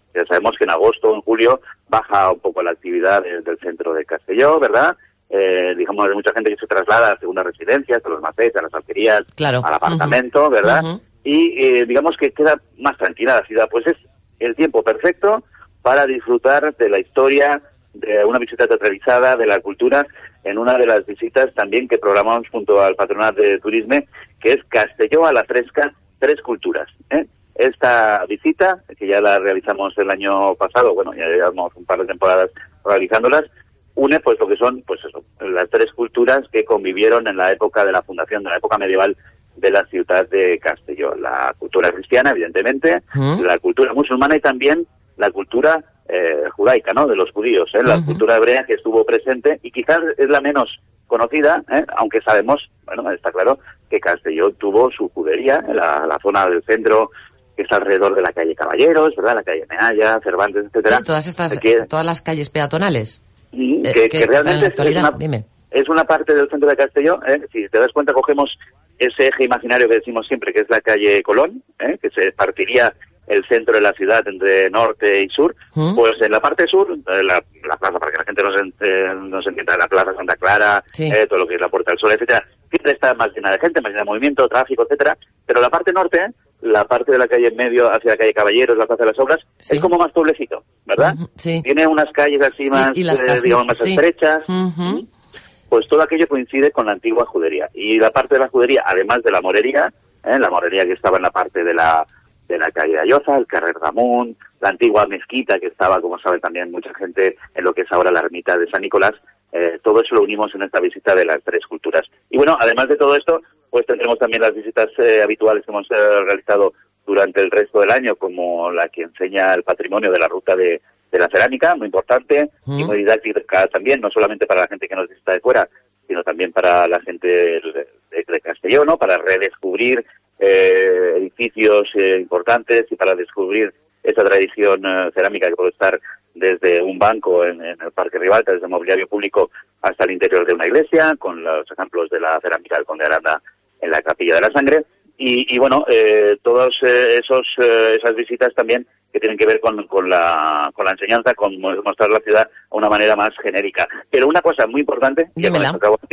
Speaker 16: Ya sabemos que en agosto o en julio baja un poco la actividad del centro de Castelló, ¿verdad? Digamos, hay mucha gente que se traslada a segundas residencias, a los macés, a las alquerías,
Speaker 4: claro,
Speaker 16: al apartamento, ¿verdad? Y digamos que queda más tranquila la ciudad. Pues es el tiempo perfecto para disfrutar de la historia, de una visita teatralizada, de la cultura, en una de las visitas también que programamos junto al Patronat de Turismo, que es Castelló a la Fresca, 3 culturas. Esta visita, que ya la realizamos el año pasado, bueno, ya llevamos un par de temporadas realizándolas, une pues lo que son, pues eso, las 3 culturas que convivieron en la época de la fundación, de la época medieval de la ciudad de Castelló. La cultura cristiana, evidentemente, la cultura musulmana y también la cultura judaica, ¿no?, de los judíos, la cultura hebrea que estuvo presente y quizás es la menos conocida, aunque sabemos, bueno, está claro que Castelló tuvo su judería en la zona del centro, que está alrededor de la calle Caballeros, ¿verdad?, la calle Mealla, Cervantes, etcétera.
Speaker 4: Sí, todas las calles peatonales.
Speaker 16: Que realmente es una parte del centro de Castelló. Si te das cuenta, cogemos ese eje imaginario que decimos siempre, que es la calle Colón, que se partiría el centro de la ciudad entre norte y sur. Pues en la parte sur, la plaza, para que la gente nos entienda, la plaza Santa Clara, todo lo que es la Puerta del Sol, etcétera, siempre está más llena de gente, más llena de movimiento, tráfico, etcétera. Pero la parte norte, la parte de la calle en medio hacia la calle Caballeros, la Plaza de las Obras, es como más pueblecito, ¿verdad? Tiene unas calles así más, digamos, más estrechas. Pues todo aquello coincide con la antigua judería. Y la parte de la judería, además de la morería que estaba en la parte de la calle de Ayoza, el Carrer Damunt, la antigua mezquita que estaba, como sabe también mucha gente, en lo que es ahora la ermita de San Nicolás, todo eso lo unimos en esta visita de las 3 culturas. Y bueno, además de todo esto, pues tendremos también las visitas habituales que hemos realizado durante el resto del año, como la que enseña el patrimonio de la ruta de la cerámica, muy importante, y muy didáctica también, no solamente para la gente que nos visita de fuera, sino también para la gente de Castelló, ¿no?, para redescubrir edificios importantes y para descubrir esa tradición cerámica que puede estar desde un banco en el Parque Ribalta, desde el mobiliario público hasta el interior de una iglesia, con los ejemplos de la cerámica del Conde de Aranda en la Capilla de la Sangre, y bueno, todas esas visitas también que tienen que ver con la enseñanza, con mostrar la ciudad a una manera más genérica. Pero una cosa muy importante,
Speaker 4: dímela,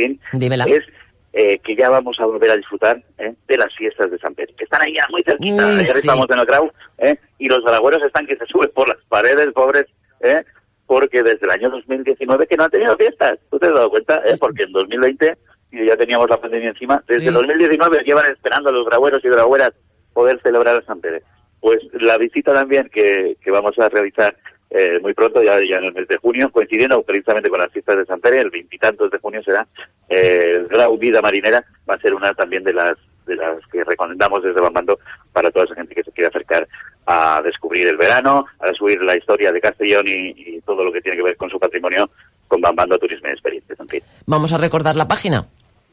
Speaker 16: es que ya vamos a volver a disfrutar de las fiestas de San Pedro, que están ahí ya muy cerquita. Ayer estamos en el Grau, y los dragüeros están que se suben por las paredes, pobres, porque desde el año 2019 que no han tenido fiestas. ¿Tú te has dado cuenta? Porque en 2020 ya teníamos la pandemia encima. Desde 2019 llevan esperando a los dragüeros y dragüeras poder celebrar a San Pedro. Pues la visita también que vamos a realizar muy pronto, ya en el mes de junio, coincidiendo precisamente con las fiestas de San Pedro, el 20 y tantos de junio será el Grau Vida Marinera, va a ser una también de las que recomendamos desde Bambando para toda esa gente que se quiera acercar a descubrir el verano, a descubrir la historia de Castellón y todo lo que tiene que ver con su patrimonio, con Bambando Turismo y Experiencias, en fin.
Speaker 4: Vamos a recordar la página.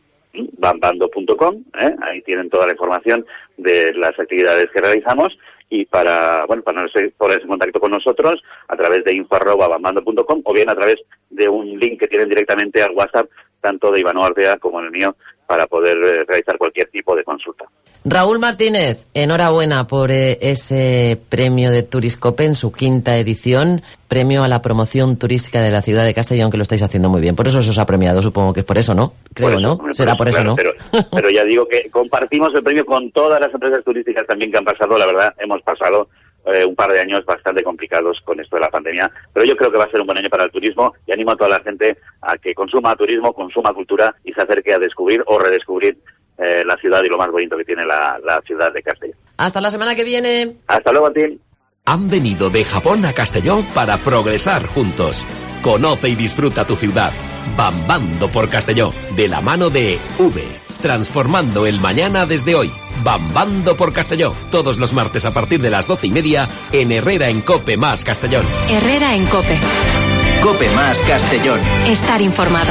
Speaker 16: Bambando.com, ahí tienen toda la información de las actividades que realizamos, y para ponerse en contacto con nosotros a través de info@bambando.com o bien a través de un link que tienen directamente al WhatsApp, tanto de Iván Ortega como en el mío, para poder realizar cualquier tipo de consulta.
Speaker 4: Raúl Martínez, enhorabuena por ese premio de Turiscope en su 5ª edición, premio a la promoción turística de la ciudad de Castellón, que lo estáis haciendo muy bien. Por eso se os ha premiado, supongo que es por eso, ¿no? Creo, ¿no? Será por eso, claro, ¿no?
Speaker 16: Pero ya digo que compartimos el premio con todas las empresas turísticas también que han pasado. La verdad, hemos pasado un par de años bastante complicados con esto de la pandemia, pero yo creo que va a ser un buen año para el turismo y animo a toda la gente a que consuma turismo, consuma cultura y se acerque a descubrir o redescubrir la ciudad y lo más bonito que tiene la ciudad de Castellón.
Speaker 4: Hasta la semana que viene.
Speaker 16: Hasta luego, Antín.
Speaker 11: Han venido de Japón a Castellón para progresar juntos. Conoce y disfruta tu ciudad. Bambando por Castellón, de la mano de V. Transformando el mañana desde hoy. Bambando por Castellón, todos los martes a partir de las 12:30 en Herrera en Cope más Castellón.
Speaker 3: Herrera en Cope.
Speaker 2: Cope más Castellón.
Speaker 3: Estar informado.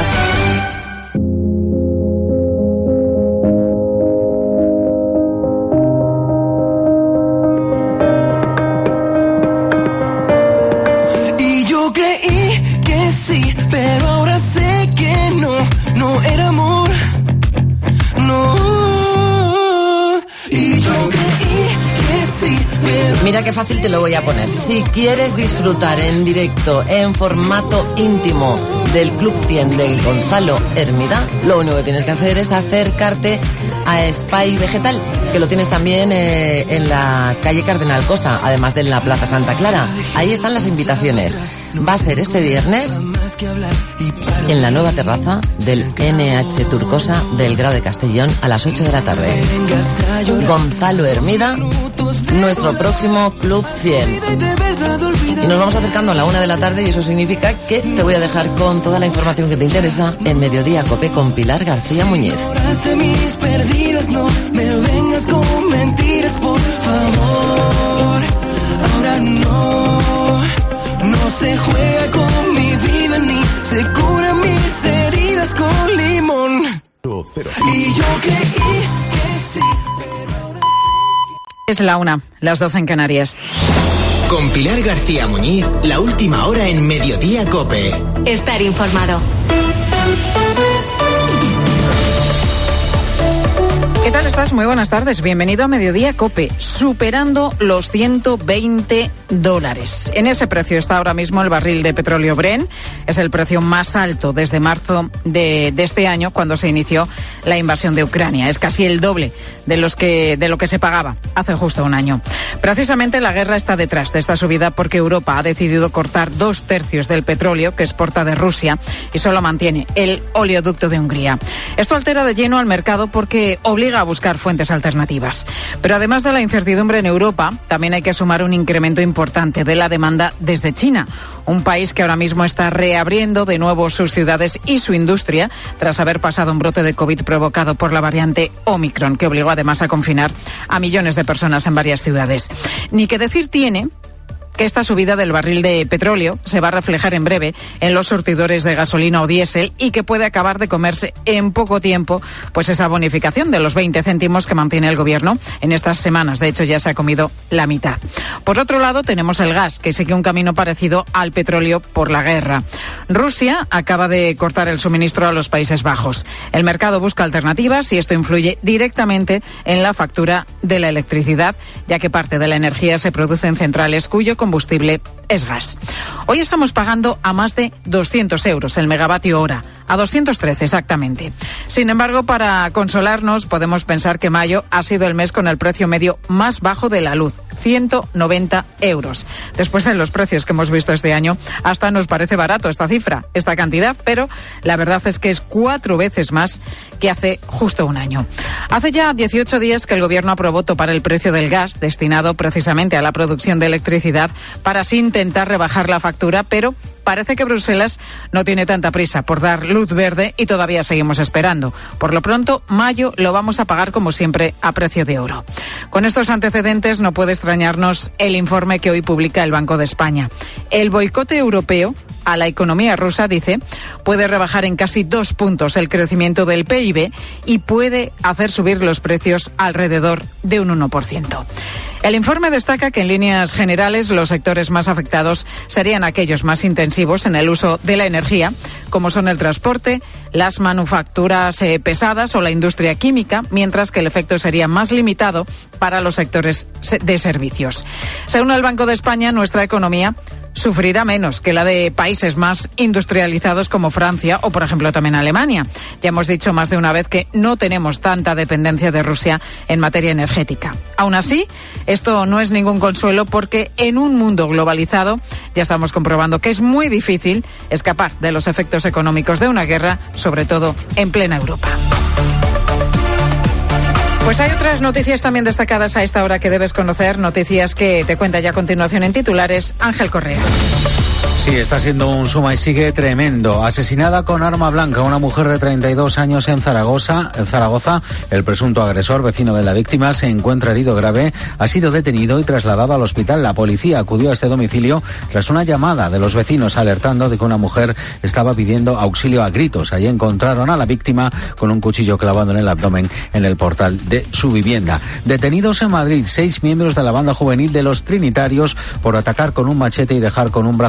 Speaker 8: Y yo creí que sí, pero ahora sé que no era amor. No. Y yo creí que sí, pero
Speaker 4: Mira qué fácil te lo voy a poner. Si quieres disfrutar en directo, en formato íntimo, del Club 100 de Gonzalo Hermida, lo único que tienes que hacer es acercarte a Spy Vegetal, que lo tienes también en la calle Cardenal Costa, además de en la Plaza Santa Clara. Ahí están las invitaciones. Va a ser este viernes en la nueva terraza del NH Turcosa del Grao de Castellón a las 8 de la tarde. Gonzalo Hermida, nuestro próximo Club 100. Y nos vamos acercando a la 1 de la tarde y eso significa que te voy a dejar con toda la información que te interesa en Mediodía Cope con Pilar García Muñiz.
Speaker 8: No me vengas con mentiras, por favor. Ahora no se juega con mi vida ni se curan mis heridas con limón. Y yo creí que sí, pero ahora sí.
Speaker 17: Es la 1, las 12 en Canarias.
Speaker 18: Con Pilar García Muñiz, la última hora en Mediodía Cope.
Speaker 3: Estar informado.
Speaker 17: ¿Qué tal estás? Muy buenas tardes. Bienvenido a Mediodía Cope. Superando los $120. En ese precio está ahora mismo el barril de petróleo Brent. Es el precio más alto desde marzo de este año, cuando se inició la invasión de Ucrania. Es casi el doble de lo que se pagaba hace justo un año. Precisamente la guerra está detrás de esta subida porque Europa ha decidido cortar 2/3 del petróleo que exporta de Rusia y solo mantiene el oleoducto de Hungría. Esto altera de lleno al mercado porque obliga a buscar fuentes alternativas. Pero además de la incertidumbre en Europa, también hay que sumar un incremento importante de la demanda desde China, un país que ahora mismo está reabriendo de nuevo sus ciudades y su industria tras haber pasado un brote de COVID provocado por la variante Omicron, que obligó además a confinar a millones de personas en varias ciudades. Ni que decir tiene que esta subida del barril de petróleo se va a reflejar en breve en los surtidores de gasolina o diésel y que puede acabar de comerse en poco tiempo pues esa bonificación de los 20 céntimos que mantiene el gobierno en estas semanas. De hecho, ya se ha comido la mitad. Por otro lado, tenemos el gas, que sigue un camino parecido al petróleo por la guerra. Rusia acaba de cortar el suministro a los Países Bajos. El mercado busca alternativas y esto influye directamente en la factura de la electricidad, ya que parte de la energía se produce en centrales cuyo combustible es gas. Hoy estamos pagando a más de 200 euros el megavatio hora, a 213 exactamente. Sin embargo, para consolarnos, podemos pensar que mayo ha sido el mes con el precio medio más bajo de la luz, 190 euros. Después de los precios que hemos visto este año, hasta nos parece barato esta cifra, esta cantidad, pero la verdad es que es 4 veces más que hace justo un año. Hace ya 18 días que el gobierno aprobó topar el precio del gas, destinado precisamente a la producción de electricidad, para así intentar rebajar la factura, pero parece que Bruselas no tiene tanta prisa por dar luz verde y todavía seguimos esperando. Por lo pronto, mayo lo vamos a pagar como siempre a precio de oro. Con estos antecedentes no puede extrañarnos el informe que hoy publica el Banco de España. El boicote europeo a la economía rusa, dice, puede rebajar en casi 2 puntos el crecimiento del PIB y puede hacer subir los precios alrededor de un 1%. El informe destaca que en líneas generales los sectores más afectados serían aquellos más intensivos en el uso de la energía, como son el transporte, las manufacturas pesadas o la industria química, mientras que el efecto sería más limitado para los sectores de servicios. Según el Banco de España, nuestra economía sufrirá menos que la de países más industrializados como Francia o, por ejemplo, también Alemania. Ya hemos dicho más de una vez que no tenemos tanta dependencia de Rusia en materia energética. Aún así, esto no es ningún consuelo porque en un mundo globalizado ya estamos comprobando que es muy difícil escapar de los efectos económicos de una guerra, sobre todo en plena Europa. Pues hay otras noticias también destacadas a esta hora que debes conocer, noticias que te cuenta ya a continuación en titulares Ángel Correa.
Speaker 19: Sí, está siendo un suma y sigue tremendo. Asesinada con arma blanca una mujer de 32 años en Zaragoza. El presunto agresor, vecino de la víctima, se encuentra herido grave. Ha sido detenido y trasladado al hospital. La policía acudió a este domicilio tras una llamada de los vecinos alertando de que una mujer estaba pidiendo auxilio a gritos. Allí encontraron a la víctima con un cuchillo clavado en el abdomen en el portal de su vivienda. Detenidos en Madrid 6 miembros de la banda juvenil de los Trinitarios por atacar con un machete y dejar con un brazo semiamputado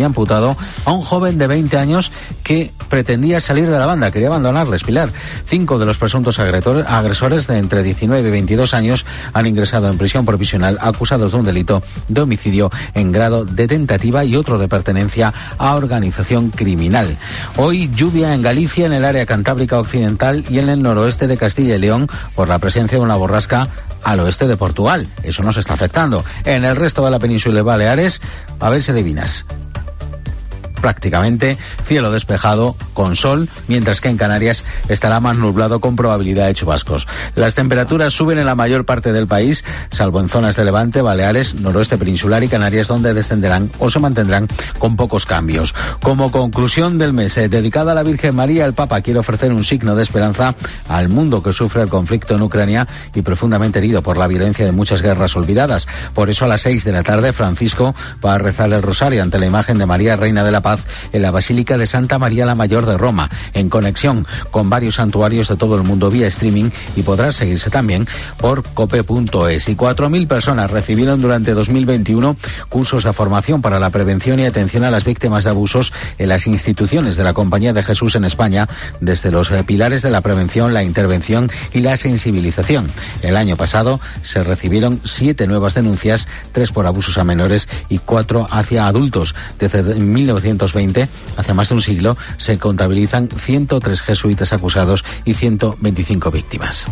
Speaker 19: imputado a un joven de 20 años que pretendía salir de la banda, quería abandonarles, Pilar. 5 de los presuntos agresores de entre 19 y 22 años han ingresado en prisión provisional acusados de un delito de homicidio en grado de tentativa y otro de pertenencia a organización criminal. Hoy lluvia en Galicia, en el área cantábrica occidental y en el noroeste de Castilla y León por la presencia de una borrasca al oeste de Portugal. Eso nos está afectando. En el resto de la península de Baleares, a ver si adivinas. Prácticamente cielo despejado con sol, mientras que en Canarias estará más nublado con probabilidad de chubascos. Las temperaturas suben en la mayor parte del país, salvo en zonas de Levante, Baleares, noroeste peninsular y Canarias, donde descenderán o se mantendrán con pocos cambios. Como conclusión del mes dedicada a la Virgen María, el Papa quiere ofrecer un signo de esperanza al mundo que sufre el conflicto en Ucrania y profundamente herido por la violencia de muchas guerras olvidadas. Por eso a las 6 de la tarde Francisco va a rezar el rosario ante la imagen de María, Reina de la Paz, en la Basílica de Santa María la Mayor de Roma, en conexión con varios santuarios de todo el mundo vía streaming, y podrá seguirse también por cope.es. Y 4.000 personas recibieron durante 2021 cursos de formación para la prevención y atención a las víctimas de abusos en las instituciones de la Compañía de Jesús en España, desde los pilares de la prevención, la intervención y la sensibilización. El año pasado se recibieron 7 nuevas denuncias, 3 por abusos a menores y 4 hacia adultos. Desde 1920, hace más de un siglo, se contabilizan 103 jesuitas acusados y 125 víctimas.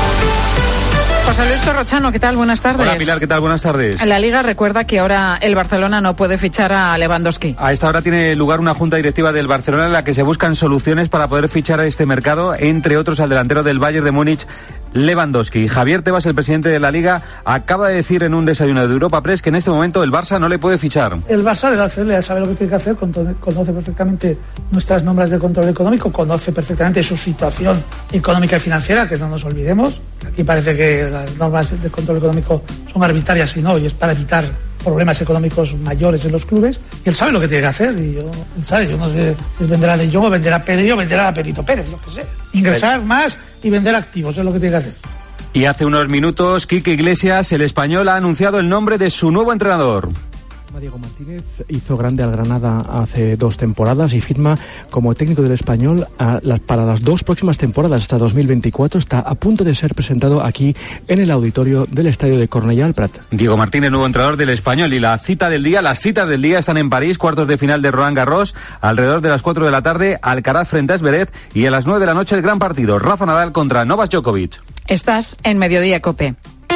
Speaker 17: José Luis Corrochano, ¿qué tal? Buenas tardes.
Speaker 20: Hola Pilar, ¿qué tal? Buenas tardes.
Speaker 17: La Liga recuerda que ahora el Barcelona no puede fichar a Lewandowski.
Speaker 20: A esta hora tiene lugar una junta directiva del Barcelona en la que se buscan soluciones para poder fichar a este mercado, entre otros al delantero del Bayern de Múnich, Lewandowski. Javier Tebas, el presidente de la Liga, acaba de decir en un desayuno de Europa Press que en este momento el Barça no le puede fichar.
Speaker 21: El Barça ya sabe lo que tiene que hacer, conoce perfectamente nuestras normas de control económico, conoce perfectamente su situación económica y financiera, que no nos olvidemos. Aquí parece que las normas de control económico son arbitrarias y no, y es para evitar problemas económicos mayores en los clubes, y él sabe lo que tiene que hacer, y él sabe, yo no sé si venderá a De Jong o venderá a Pedri o venderá a Perito Pérez, lo que sé. Ingresar más y vender activos es lo que tiene que hacer.
Speaker 20: Y hace unos minutos, Quique Iglesias, el español, ha anunciado el nombre de su nuevo entrenador.
Speaker 22: Diego Martínez hizo grande al Granada hace 2 temporadas y firma como técnico del Español para las 2 próximas temporadas hasta 2024. Está a punto de ser presentado aquí en el auditorio del estadio de Cornellà al Prat.
Speaker 20: Diego Martínez, nuevo entrenador del Español, y las citas del día están en París, cuartos de final de Roland Garros, alrededor de las 4 de la tarde, Alcaraz frente a Zverev, y a las 9 de la noche el gran partido, Rafa Nadal contra Novak Djokovic.
Speaker 17: Estás en Mediodía Cope.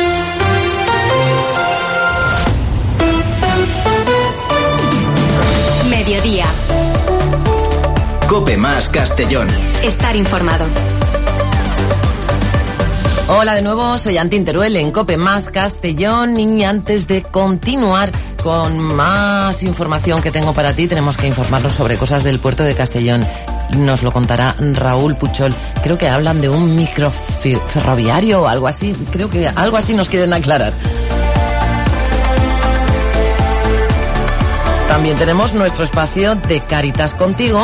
Speaker 3: Mediodía.
Speaker 2: Cope más Castellón.
Speaker 3: Estar informado.
Speaker 4: Hola de nuevo, soy Antín Teruel en Cope más Castellón, y antes de continuar con más información que tengo para ti, tenemos que informarnos sobre cosas del puerto de Castellón. Nos lo contará Raúl Puchol. Creo que hablan de un microferroviario o algo así. Creo que algo así nos quieren aclarar. También tenemos nuestro espacio de Caritas Contigo,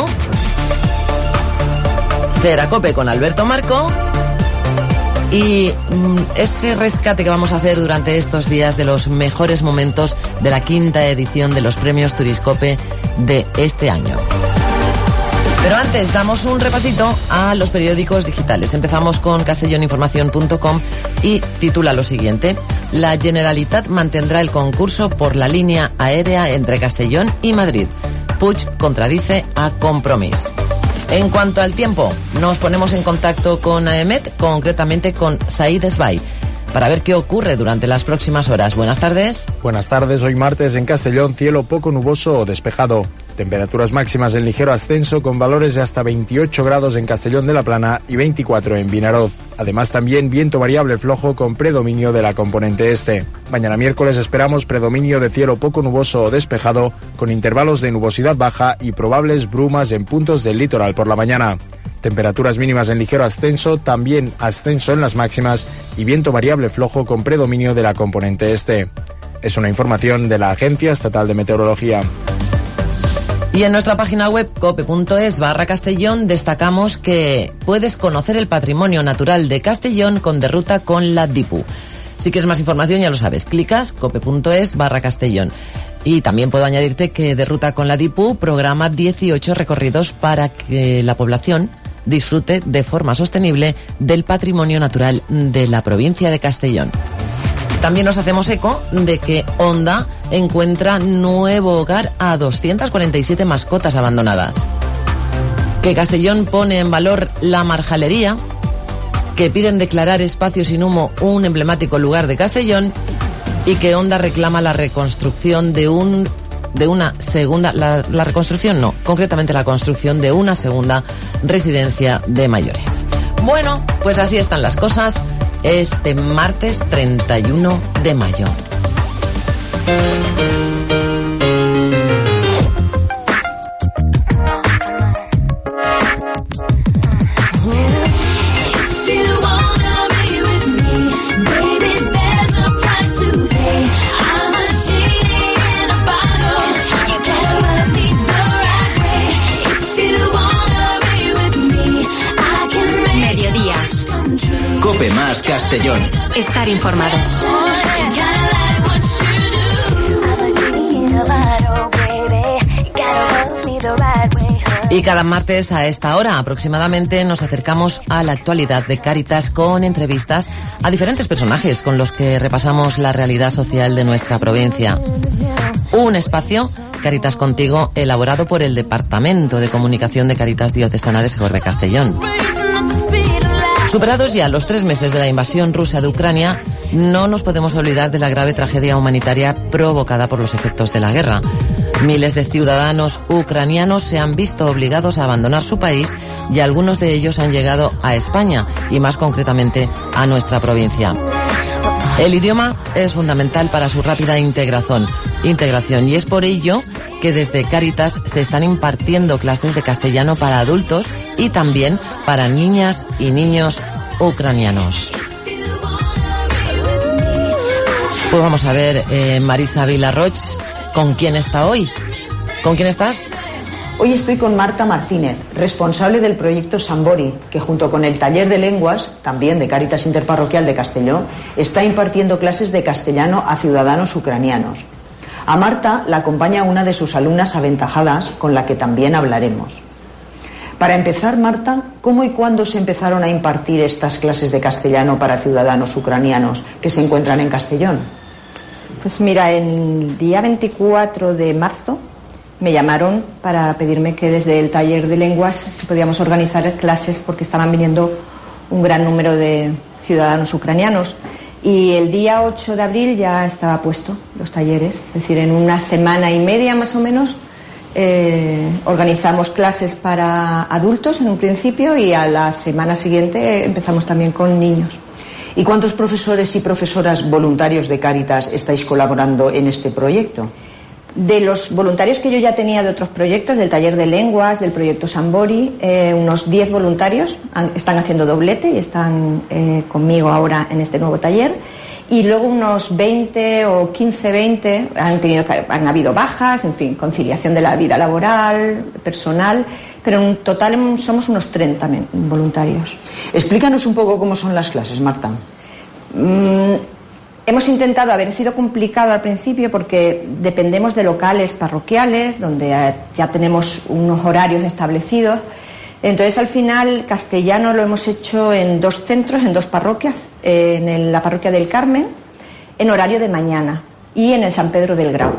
Speaker 4: Cera Cope con Alberto Marco, y ese rescate que vamos a hacer durante estos días de los mejores momentos de la 5ª edición de los premios Turiscope de este año. Pero antes damos un repasito a los periódicos digitales. Empezamos con castelloninformación.com y titula lo siguiente: la Generalitat mantendrá el concurso por la línea aérea entre Castellón y Madrid. Puig contradice a Compromís. En cuanto al tiempo, nos ponemos en contacto con AEMET, concretamente con Said Esbay, para ver qué ocurre durante las próximas horas. Buenas tardes.
Speaker 6: Buenas tardes. Hoy martes en Castellón, cielo poco nuboso o despejado. Temperaturas máximas en ligero ascenso con valores de hasta 28 grados en Castellón de la Plana y 24 en Vinaroz. Además también viento variable flojo con predominio de la componente este. Mañana miércoles esperamos predominio de cielo poco nuboso o despejado con intervalos de nubosidad baja y probables brumas en puntos del litoral por la mañana. Temperaturas mínimas en ligero ascenso, también ascenso en las máximas y viento variable flojo con predominio de la componente este. Es una información de la Agencia Estatal de Meteorología.
Speaker 4: Y en nuestra página web cope.es/Castellón destacamos que puedes conocer el patrimonio natural de Castellón con Derruta con la DIPU. Si quieres más información, ya lo sabes, clicas cope.es/Castellón. Y también puedo añadirte que De Ruta con la DIPU programa 18 recorridos para que la población disfrute de forma sostenible del patrimonio natural de la provincia de Castellón. También nos hacemos eco de que Onda encuentra nuevo hogar a 247 mascotas abandonadas. Que Castellón pone en valor la marjalería, que piden declarar Espacio Sin Humo un emblemático lugar de Castellón y que Onda reclama la reconstrucción de una segunda, la reconstrucción no, concretamente la construcción de una segunda residencia de mayores. Bueno, pues así están las cosas este martes 31 de mayo.
Speaker 2: Cope Más Castellón.
Speaker 3: Estar informados.
Speaker 4: Y cada martes a esta hora aproximadamente nos acercamos a la actualidad de Cáritas con entrevistas a diferentes personajes con los que repasamos la realidad social de nuestra provincia. Un espacio, Cáritas Contigo, elaborado por el Departamento de Comunicación de Cáritas Diocesana de Segorbe Castellón. Superados ya los 3 meses de la invasión rusa de Ucrania, no nos podemos olvidar de la grave tragedia humanitaria provocada por los efectos de la guerra. Miles de ciudadanos ucranianos se han visto obligados a abandonar su país y algunos de ellos han llegado a España y más concretamente a nuestra provincia. El idioma es fundamental para su rápida integración y es por ello que desde Cáritas se están impartiendo clases de castellano para adultos y también para niñas y niños ucranianos. Pues vamos a ver, Marisa Vilarroch, ¿con quién está hoy? ¿Con quién estás?
Speaker 1: Hoy estoy con Marta Martínez, responsable del proyecto Sambori, que junto con el taller de lenguas, también de Cáritas Interparroquial de Castelló, está impartiendo clases de castellano a ciudadanos ucranianos. A Marta la acompaña una de sus alumnas aventajadas, con la que también hablaremos. Para empezar, Marta, ¿cómo y cuándo se empezaron a impartir estas clases de castellano para ciudadanos ucranianos que se encuentran en Castellón?
Speaker 5: Pues mira, el día 24 de marzo me llamaron para pedirme que desde el taller de lenguas podíamos organizar clases porque estaban viniendo un gran número de ciudadanos ucranianos. Y el día 8 de abril ya estaba puesto los talleres, es decir, en una semana y media más o menos organizamos clases para adultos en un principio y a la semana siguiente empezamos también con niños.
Speaker 1: ¿Y cuántos profesores y profesoras voluntarios de Cáritas estáis colaborando en este proyecto?
Speaker 5: De los voluntarios que yo ya tenía de otros proyectos, del taller de lenguas, del proyecto Sambori, unos 10 voluntarios están haciendo doblete y están conmigo ahora en este nuevo taller. Y luego unos 20 o 15, 20 han habido bajas, en fin, conciliación de la vida laboral, personal, pero en total somos unos 30 voluntarios.
Speaker 1: Explícanos un poco cómo son las clases, Marta.
Speaker 5: Hemos intentado, haber sido complicado al principio porque dependemos de locales parroquiales donde ya tenemos unos horarios establecidos. Entonces, al final, castellano lo hemos hecho en 2 centros, en 2 parroquias, en la parroquia del Carmen, en horario de mañana, y en el San Pedro del Grau.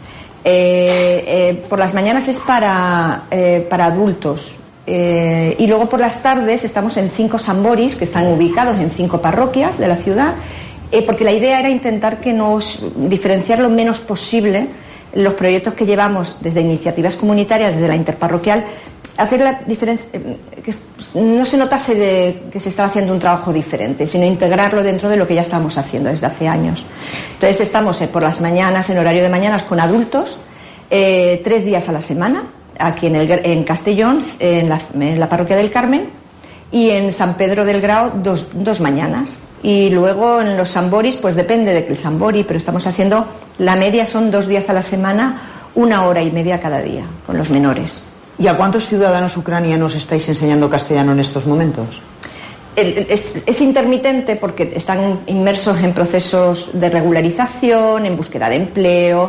Speaker 5: Por las mañanas es para adultos, y luego por las tardes estamos en 5 samboris que están ubicados en 5 parroquias de la ciudad, porque la idea era intentar que nos diferenciar lo menos posible los proyectos que llevamos desde iniciativas comunitarias, desde la interparroquial, hacer la diferencia, que no se notase que se estaba haciendo un trabajo diferente, sino integrarlo dentro de lo que ya estábamos haciendo desde hace años. Entonces estamos por las mañanas, en horario de mañanas, con adultos, 3 días a la semana, aquí en Castellón, en la parroquia del Carmen, y en San Pedro del Grau 2 mañanas. Y luego en los samboris, pues depende del sambori, pero estamos haciendo, la media son 2 días a la semana, 1 hora y media cada día, con los menores.
Speaker 1: ¿Y a cuántos ciudadanos ucranianos estáis enseñando castellano en estos momentos?
Speaker 5: Es intermitente porque están inmersos en procesos de regularización, en búsqueda de empleo,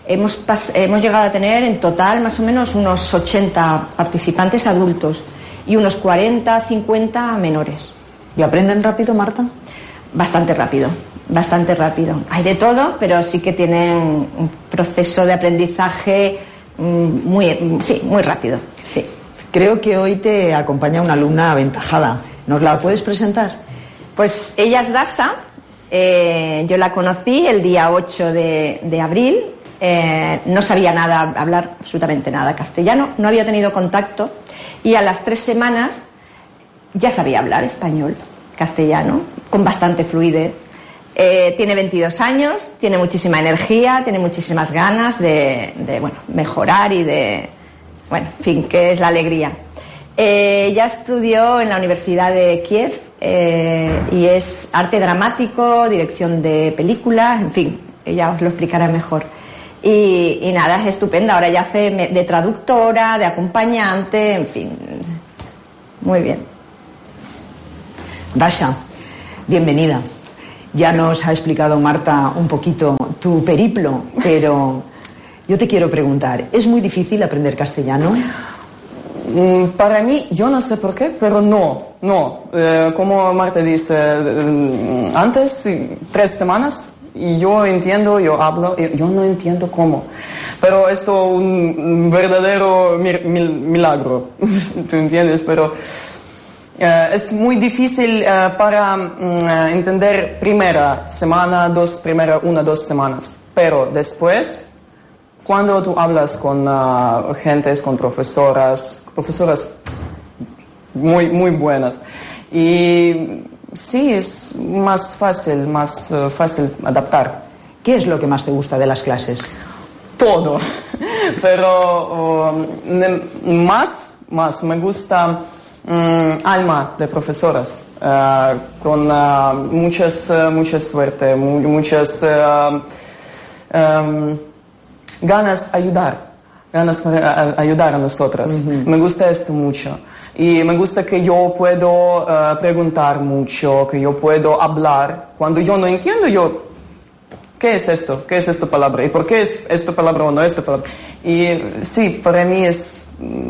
Speaker 5: hemos llegado a tener en total más o menos unos 80 participantes adultos y unos 40, 50 menores.
Speaker 1: ¿Y aprenden rápido, Marta?
Speaker 5: Bastante rápido. Hay de todo, pero sí que tienen un proceso de aprendizaje muy rápido. Sí.
Speaker 1: Creo que hoy te acompaña una alumna aventajada. ¿Nos la puedes presentar?
Speaker 5: Pues ella es Dasha. Yo la conocí el día 8 de abril. No sabía hablar absolutamente nada castellano. No había tenido contacto. Y a las 3 semanas ya sabía hablar español, castellano, con bastante fluidez. Tiene 22 años, tiene muchísima energía, tiene muchísimas ganas de mejorar y en fin, que es la alegría. Ella estudió en la Universidad de Kiev y es arte dramático, dirección de películas, en fin, ella os lo explicará mejor. Y nada, es estupenda, ahora ya hace de traductora, de acompañante, en fin, muy bien.
Speaker 1: Dasha, bienvenida. Ya nos ha explicado Marta un poquito tu periplo, pero yo te quiero preguntar, ¿es muy difícil aprender castellano?
Speaker 7: Para mí, yo no sé por qué, pero no. Como Marta dice, antes, 3 semanas, y yo entiendo, yo hablo, yo no entiendo cómo. Pero esto es un verdadero milagro, ¿tú entiendes? Pero es muy difícil para entender primera semana, 2 semanas. Pero después, cuando tú hablas con gentes, con profesoras muy buenas, y sí, es más fácil adaptar.
Speaker 1: ¿Qué es lo que más te gusta de las clases?
Speaker 7: Todo, pero más me gusta alma de profesoras, con mucha suerte, muchas ganas para ayudar a nosotras. Me gusta esto mucho. Y me gusta que yo puedo preguntar mucho, que yo puedo hablar. Cuando yo no entiendo, ¿qué es esto? ¿Qué es esta palabra? ¿Y por qué es esta palabra o no esta palabra? Y sí, para mí es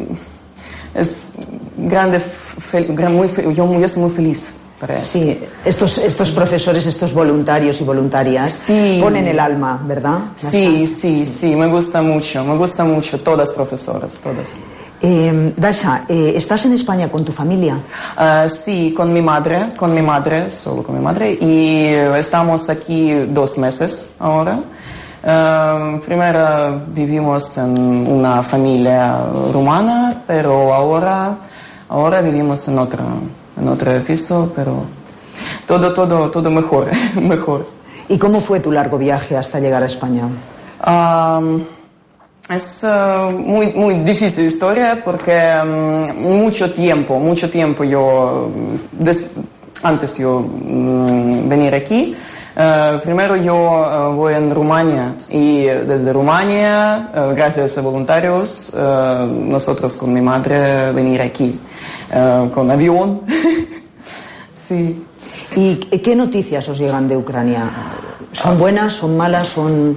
Speaker 7: grande, yo soy muy feliz.
Speaker 1: Sí, estos profesores, estos voluntarios y voluntarias ponen el alma, ¿verdad?
Speaker 7: Sí, me gusta mucho, todas profesoras, todas.
Speaker 1: Dasha, ¿estás en España con tu familia?
Speaker 7: Sí, con mi madre, solo con mi madre, y estamos aquí 2 meses ahora. Primero vivimos en una familia rumana, pero ahora vivimos en otro piso, pero todo mejor.
Speaker 1: ¿Y cómo fue tu largo viaje hasta llegar a España?
Speaker 7: Es muy difícil historia porque mucho tiempo antes yo venir aquí. Primero yo voy en Rumania y desde Rumania, gracias a voluntarios, nosotros con mi madre venir aquí con avión. Sí.
Speaker 1: ¿Y qué noticias os llegan de Ucrania? ¿Son buenas, son malas,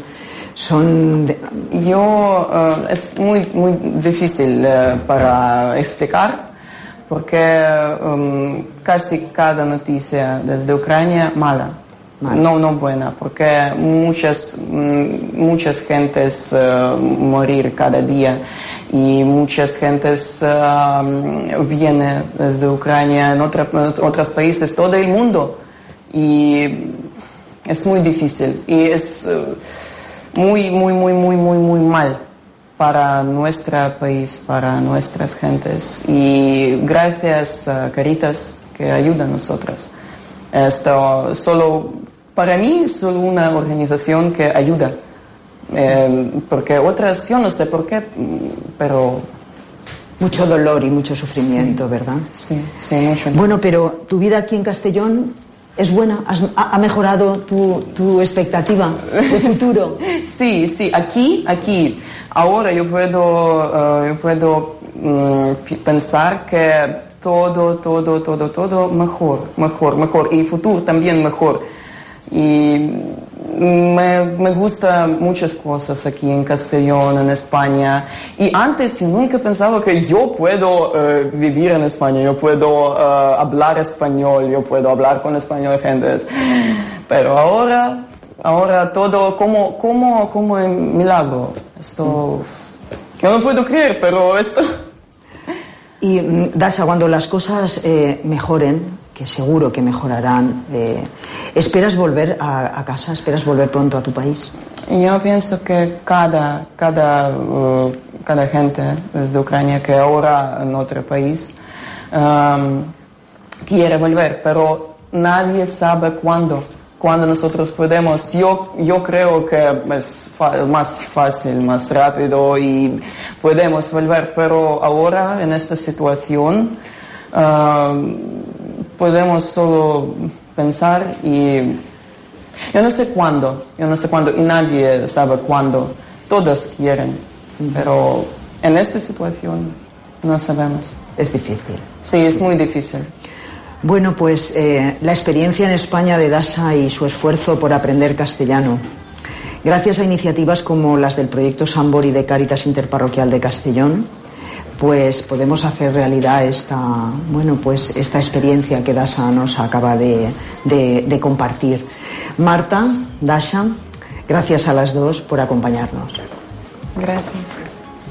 Speaker 7: es muy difícil para explicar porque casi cada noticia desde Ucrania mala. No buena, porque muchas gentes morir cada día y muchas gentes vienen desde Ucrania en otros países, todo el mundo, y es muy difícil y es muy mal para nuestro país, para nuestras gentes, y gracias a Caritas que ayuda a nosotras. Esto para mí es solo una organización que ayuda, porque otras yo no sé por qué, pero
Speaker 1: mucho dolor y mucho sufrimiento, ¿verdad?
Speaker 7: Sí, mucho.
Speaker 1: Bueno, pero tu vida aquí en Castellón es buena, ha mejorado tu expectativa de futuro.
Speaker 7: Sí, aquí ahora yo puedo pensar que todo mejor, y futuro también mejor. Y Me gustan muchas cosas aquí en Castellón, en España. Y antes yo nunca pensaba que yo puedo vivir en España, yo puedo hablar español, yo puedo hablar con español gentes. Pero ahora todo como un milagro. Esto, yo no puedo creer, pero esto...
Speaker 1: Y Dasha, cuando las cosas mejoren, que seguro que mejorarán, ¿esperas volver a casa? ¿Esperas volver pronto a tu país?
Speaker 7: Yo pienso que cada gente desde Ucrania que ahora en otro país quiere volver, pero nadie sabe cuándo nosotros podemos. Yo creo que es más fácil, más rápido y podemos volver, pero ahora en esta situación podemos solo pensar y yo no sé cuándo y nadie sabe cuándo. Todas quieren, pero en esta situación no sabemos.
Speaker 1: Es difícil.
Speaker 7: Sí, es muy difícil.
Speaker 1: Bueno, pues la experiencia en España de Dasha y su esfuerzo por aprender castellano, gracias a iniciativas como las del proyecto Sambori de Cáritas Interparroquial de Castellón, pues podemos hacer realidad esta experiencia que Dasha nos acaba de compartir. Marta, Dasha, gracias a las dos por acompañarnos.
Speaker 7: Gracias.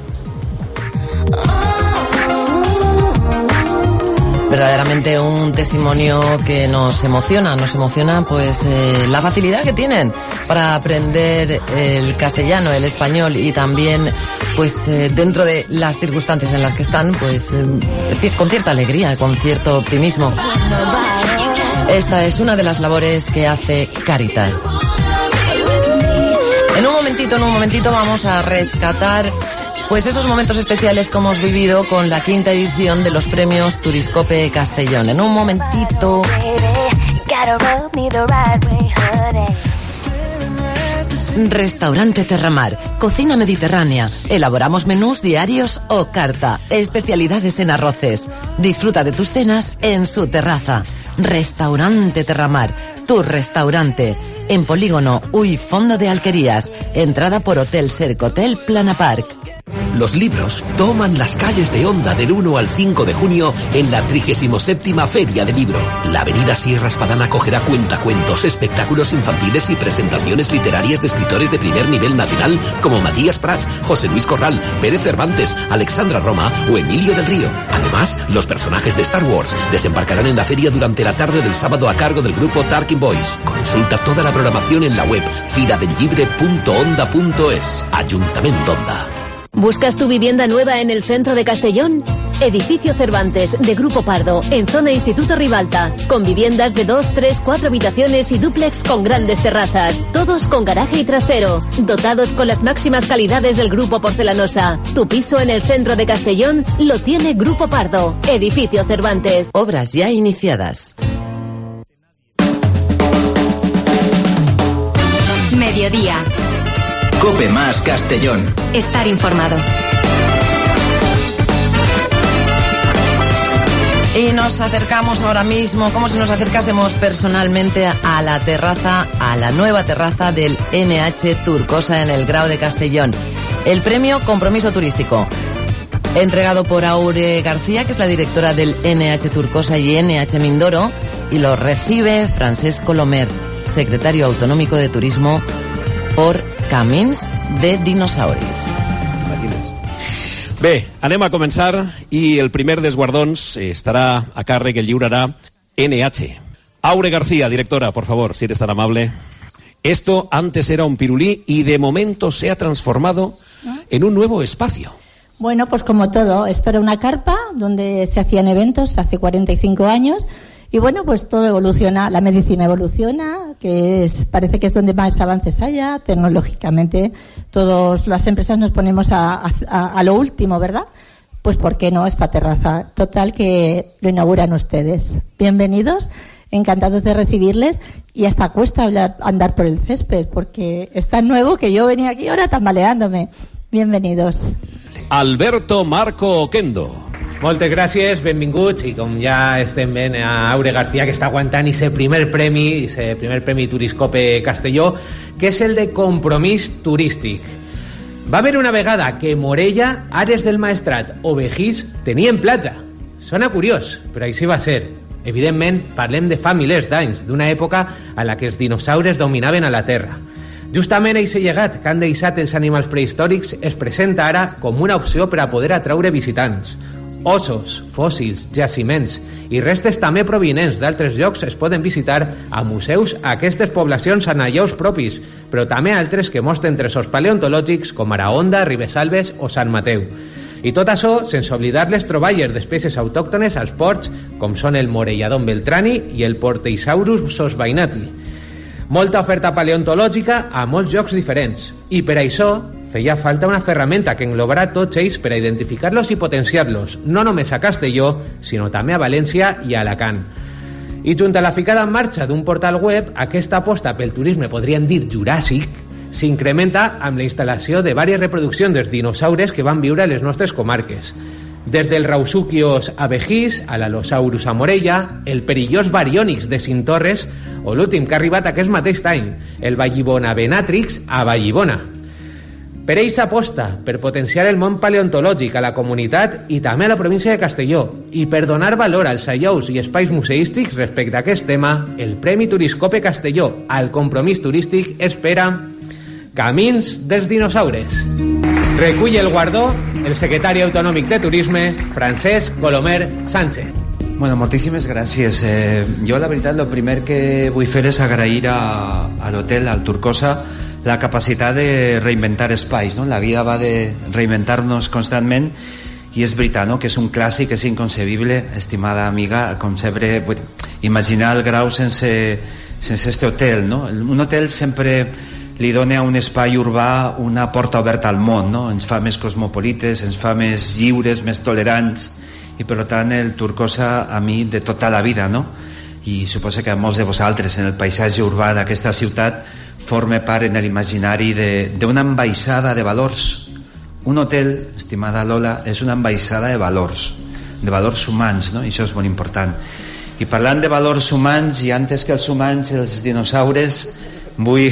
Speaker 4: Verdaderamente un testimonio que nos emociona pues la facilidad que tienen para aprender el castellano, el español y también pues dentro de las circunstancias en las que están pues con cierta alegría, con cierto optimismo. Esta es una de las labores que hace Cáritas. En un momentito vamos a rescatar pues esos momentos especiales que hemos vivido con la 5ª edición de los premios Turiscope Castellón. En un momentito. Restaurante Terramar, cocina mediterránea. Elaboramos menús diarios o carta, especialidades en arroces. Disfruta de tus cenas en su terraza. Restaurante Terramar, tu restaurante. En Polígono Uy Fondo de Alquerías. Entrada por Hotel Sercotel Plana Park.
Speaker 14: Los libros toman las calles de Onda del 1 al 5 de junio en la 37ª Feria del Libro. La avenida Sierra Espadana acogerá cuentacuentos, espectáculos infantiles y presentaciones literarias de escritores de primer nivel nacional como Matías Prats, José Luis Corral, Pérez Cervantes, Alexandra Roma o Emilio del Río. Además, los personajes de Star Wars desembarcarán en la feria durante la tarde del sábado a cargo del grupo Tarkin Boys. Consulta toda la programación en la web firadellibre.onda.es. Ayuntamiento Onda.
Speaker 3: ¿Buscas tu vivienda nueva en el centro de Castellón? Edificio Cervantes, de Grupo Pardo, en zona Instituto Ribalta, con viviendas de 2, 3, 4 habitaciones y dúplex con grandes terrazas, todos con garaje y trastero, dotados con las máximas calidades del Grupo Porcelanosa. Tu piso en el centro de Castellón lo tiene Grupo Pardo, Edificio Cervantes.
Speaker 4: Obras ya iniciadas.
Speaker 3: Mediodía.
Speaker 2: Cope más Castellón.
Speaker 3: Estar informado.
Speaker 4: Y nos acercamos ahora mismo, como si nos acercásemos personalmente a la terraza, a la nueva terraza del NH Turcosa en el Grao de Castellón. El premio Compromiso Turístico, entregado por Aure García, que es la directora del NH Turcosa y NH Mindoro, y lo recibe Francesc Colomer, secretario autonómico de Turismo por Camins de Dinosauris.
Speaker 9: Imagines. Bé, anem a començar i el primer dels guardons estarà a càrrec, el lliurarà NH. Aure García, directora, por favor, si eres tan amable. Esto antes era un pirulí y de momento se ha transformado en un nuevo espacio.
Speaker 10: Bueno, pues como todo, esto era una carpa donde se hacían eventos hace 45 años. Y bueno, pues todo evoluciona, la medicina evoluciona, parece que es donde más avances haya, tecnológicamente todas las empresas nos ponemos a lo último, ¿verdad? Pues ¿por qué no esta terraza? Total, que lo inauguran ustedes. Bienvenidos, encantados de recibirles y hasta cuesta andar por el césped porque es tan nuevo que yo venía aquí ahora tambaleándome. Bienvenidos.
Speaker 9: Alberto Marco Oquendo.
Speaker 12: Moltes gràcies, benvinguts, i com ja estem veient a Aure García, que està aguantant ese primer premi Turiscope Castelló, que és el de compromís turístic. Va haver una vegada que Morella, Ares del Maestrat o Begís tenien platja. Sona curiós, però així va ser. Evidentment, parlem de fa milers d'anys, d'una època a la que els dinosaures dominaven a la Terra. Justament aquest llegat que han deixat els animals prehistòrics es presenta ara com una opció per a poder atraure visitants. Ossos, fòssils, jaciments i restes també provinents d'altres llocs es poden visitar a museus a aquestes poblacions amb llocs propis, però també altres que mostren tresors paleontològics com ara Onda, Ribesalbes o Sant Mateu. I tot això sense oblidar les troballes d'espècies autòctones als ports, com són el Morelladon beltrani i el Porteisaurus sosbainati. Molta oferta paleontològica a molts llocs diferents, i per això feia falta una ferramenta que englobarà tots ells per a identificar-los i potenciar-los, no només a Castelló, sinó també a València i a Alacant. I junt a la ficada en marxa d'un portal web, aquesta aposta pel turisme, podríem dir juràssic, s'incrementa amb la instal·lació de diverses reproduccions dels dinosaures que van viure a les nostres comarques. Des del Rausuquios a Begís, a l'Alosaurus a Morella, el perillós Baryonyx de Cintorres o l'últim que ha arribat aquest mateix any, el Vallibona Venatrix a Vallibona. Per ells s'aposta per potenciar el món paleontològic a la comunitat i també a la província de Castelló, i per donar valor als llocs i espais museístics respecte a aquest tema, el Premi Turiscope Castelló al compromís turístic espera Camins dels Dinosaures. Recull el guardó el secretari autonòmic de Turisme, Francesc Colomer Sánchez.
Speaker 15: Bueno, moltíssimes gràcies. Jo, la veritat, el primer que vull fer és agrair a l'hotel, al Turcosa, la capacitat de reinventar espais, no? La vida va de reinventar-nos constantment, i és veritat, no? Que és un clàssic, és inconcebible, estimada amiga, com sempre, imaginar el Grau sense este hotel, no? Un hotel sempre li dona a un espai urbà una porta oberta al món, no? Ens fa més cosmopolites, ens fa més lliures, més tolerants, i per tant el Turcosa a mi de tota la vida, no? I suposo que a molts de vosaltres en el paisatge urbà d'aquesta ciutat forma part en l'imaginari d'una ambaixada de valors. Un hotel, estimada Lola, és una ambaixada de valors humans, no? I això és molt important. I parlant de valors humans, i antes que els humans, els dinosaures, vull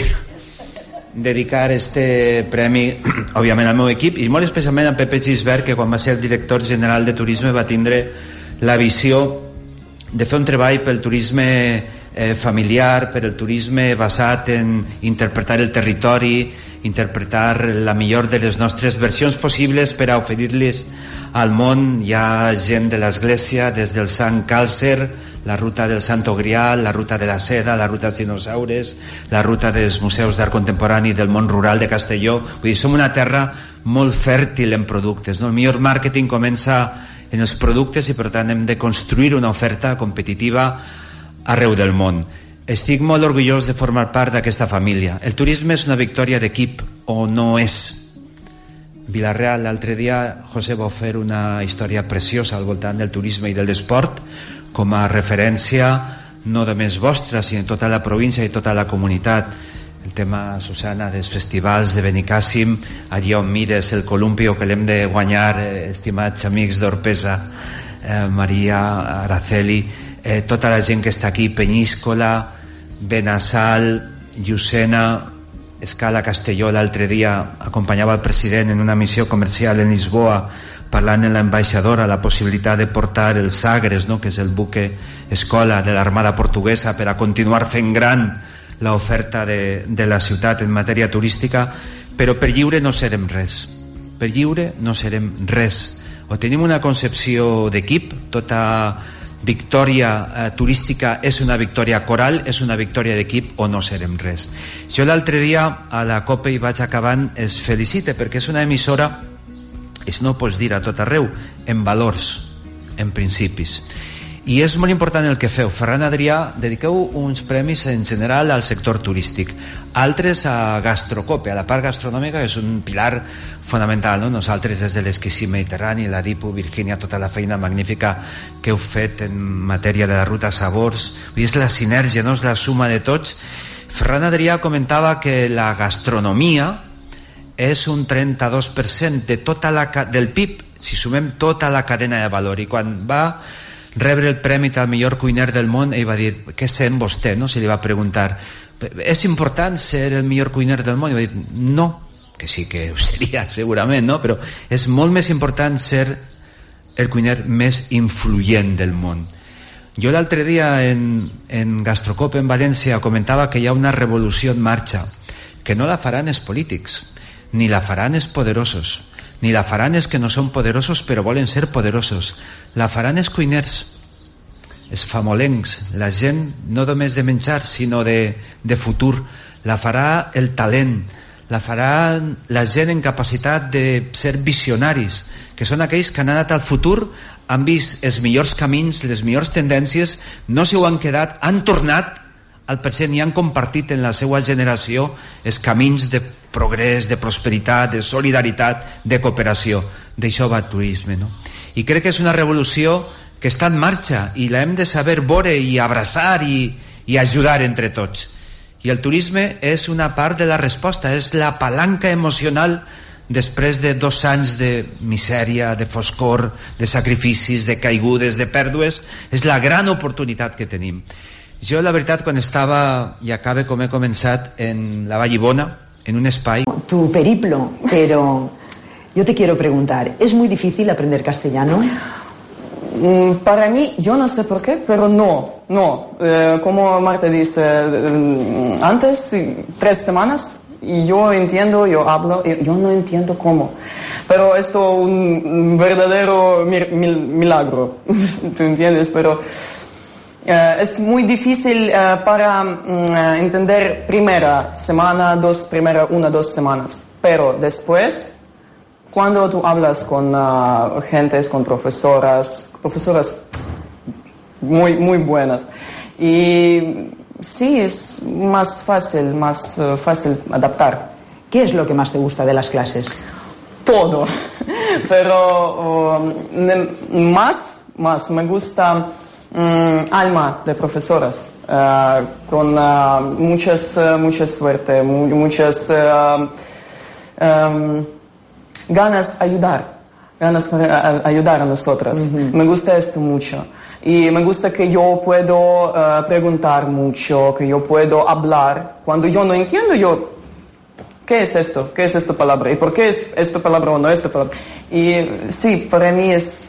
Speaker 15: dedicar este premi, òbviament, al meu equip, i molt especialment a Pepe Gisbert, que quan va ser el director general de Turisme va tindre la visió de fer un treball pel turisme familiar, per el turisme basat en interpretar el territori, interpretar la millor de les nostres versions possibles per a oferir-les al món. Hi ha gent de l'Església, des del Sant Càlcer, la ruta del Santo Grial, la ruta de la Seda, la ruta dels dinosaures, la ruta dels museus d'art contemporani del món rural de Castelló. Vull dir, som una terra molt fèrtil en productes, no? El millor màrqueting comença en els productes, i per tant hem de construir una oferta competitiva arreu del món. Estic molt orgullós de formar part d'aquesta família. El turisme és una victòria d'equip, o no és. Vila-real, l'altre dia, José va fer una història preciosa al voltant del turisme i del esport, com a referència no només vostra, sinó tota la província i tota la comunitat. El tema, Susana, dels festivals de Benicàssim, allà on mires el columpio que l'hem de guanyar, estimats amics d'Orpesa, Maria Araceli, tota la gent que està aquí, Penyíscola, Benassal, Llucena, Escala Castelló. L'altre dia acompanyava el president en una missió comercial en Lisboa, parlant amb l'ambaixadora la possibilitat de portar el Sagres, no? Que és el buque escola de l'Armada Portuguesa, per a continuar fent gran l'oferta de la ciutat en matèria turística. Però per lliure no serem res. Per lliure no serem res. O tenim una concepció d'equip, tota victòria turística és una victòria coral, és una victòria d'equip, o no serem res. Jo l'altre dia a la COPE, i vaig acabant, es felicite perquè és una emissora, això no ho pots dir a tot arreu, en valors, en principis. I és molt important el que feu. Ferran Adrià, dediqueu uns premis en general al sector turístic, altres a Gastrocope, a la part gastronòmica, que és un pilar fonamental, no? Nosaltres des de l'Esquisí Mediterrani, la DIPU, Virgínia, tota la feina magnífica que heu fet en matèria de la ruta Sabors. És la sinergia, no? És la suma de tots. Ferran Adrià comentava que la gastronomia és un 32% de tota del PIB, si sumem tota la cadena de valor. I quan va rebre el premi al millor cuiner del món, ell va dir, què sent vostè? No? Se li va preguntar, és important ser el millor cuiner del món? I va dir, no, que sí que ho seria segurament, no? Però és molt més important ser el cuiner més influent del món. Jo l'altre dia en Gastrocope en València comentava que hi ha una revolució en marxa, que no la faran els polítics, ni la faran els poderosos, ni la faran els que no són poderosos però volen ser poderosos, la faran els cuiners, els famolencs, la gent no només de menjar sinó de futur, la farà el talent, la farà la gent en capacitat de ser visionaris, que són aquells que han anat al futur, han vist els millors camins, les millors tendències, no s'ho han quedat, han tornat al present i han compartit en la seva generació els camins de progrés, de prosperitat, de solidaritat, de cooperació. D'això va el turisme, no? I crec que és una revolució que està en marxa i l'hem de saber veure i abraçar i ajudar entre tots. I el turisme és una part de la resposta, és la palanca emocional després de 2 anys de misèria, de foscor, de sacrificis, de caigudes, de pèrdues, és la gran oportunitat que tenim. Jo, la veritat, quan estava, i acaba com he començat, en la Vallibona, en un espai...
Speaker 1: Tu periplo, pero yo te quiero preguntar, ¿es muy difícil aprender castellano?
Speaker 7: Para mí, yo no sé por qué, pero no. Como Marta dice, antes, 3 semanas... Y yo entiendo, yo hablo, yo no entiendo cómo. Pero esto es un verdadero milagro, ¿tú entiendes? Pero es muy difícil para entender primera semana, 2 semanas. Pero después, cuando tú hablas con gentes, con profesoras muy buenas, y... sí, es más fácil adaptar.
Speaker 1: ¿Qué es lo que más te gusta de las clases?
Speaker 7: Todo, pero más me gusta alma de profesoras, con mucha suerte, muchas ganas para ayudar a nosotras. Me gusta esto mucho. Y me gusta que yo puedo preguntar mucho, que yo puedo hablar. Cuando yo no entiendo, ¿qué es esto? ¿Qué es esta palabra? ¿Y por qué es esta palabra o no esta palabra? Y sí, para mí es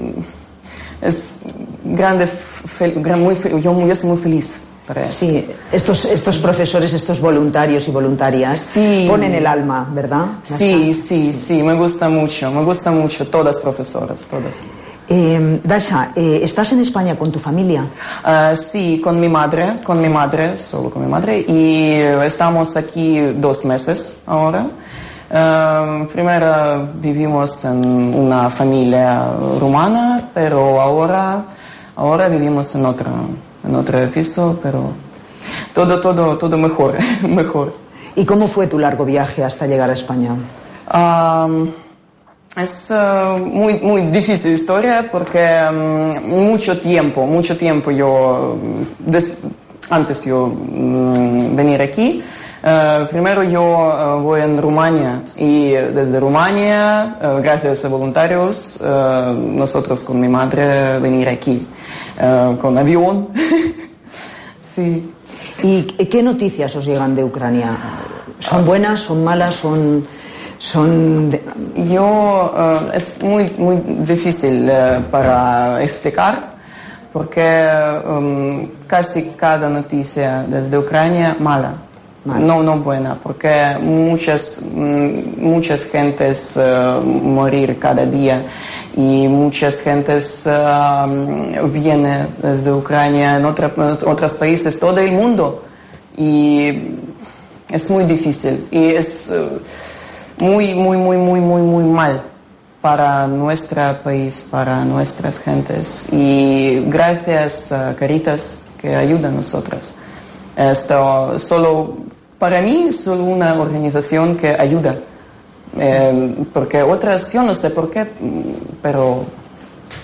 Speaker 7: grande, yo soy muy feliz.
Speaker 1: Sí, estos profesores, estos voluntarios y voluntarias ponen el alma, ¿verdad?
Speaker 7: Sí, me gusta mucho, todas profesoras, todas.
Speaker 1: Dasha, ¿estás en España con tu familia?
Speaker 7: Sí, con mi madre, solo con mi madre, y estamos aquí 2 meses ahora. Primero vivimos en una familia rumana, pero ahora vivimos en otro piso, pero todo mejor.
Speaker 1: ¿Y cómo fue tu largo viaje hasta llegar a España?
Speaker 7: Es muy difícil historia porque mucho tiempo yo antes yo venir aquí. Primero yo voy en Rumania y desde Rumania, gracias a voluntarios, nosotros con mi madre venir aquí con avión. Sí.
Speaker 1: ¿Y qué noticias os llegan de Ucrania? ¿Son buenas, son malas,
Speaker 7: es muy difícil para explicar porque casi cada noticia desde Ucrania mala. No buena, porque muchas gentes morir cada día y muchas gentes vienen desde Ucrania en otros países, todo el mundo, y es muy difícil y es muy mal para nuestro país, para nuestras gentes, y gracias a Caritas que ayuda a nosotras. Esto para mí es solo una organización que ayuda, porque otras yo no sé por qué, pero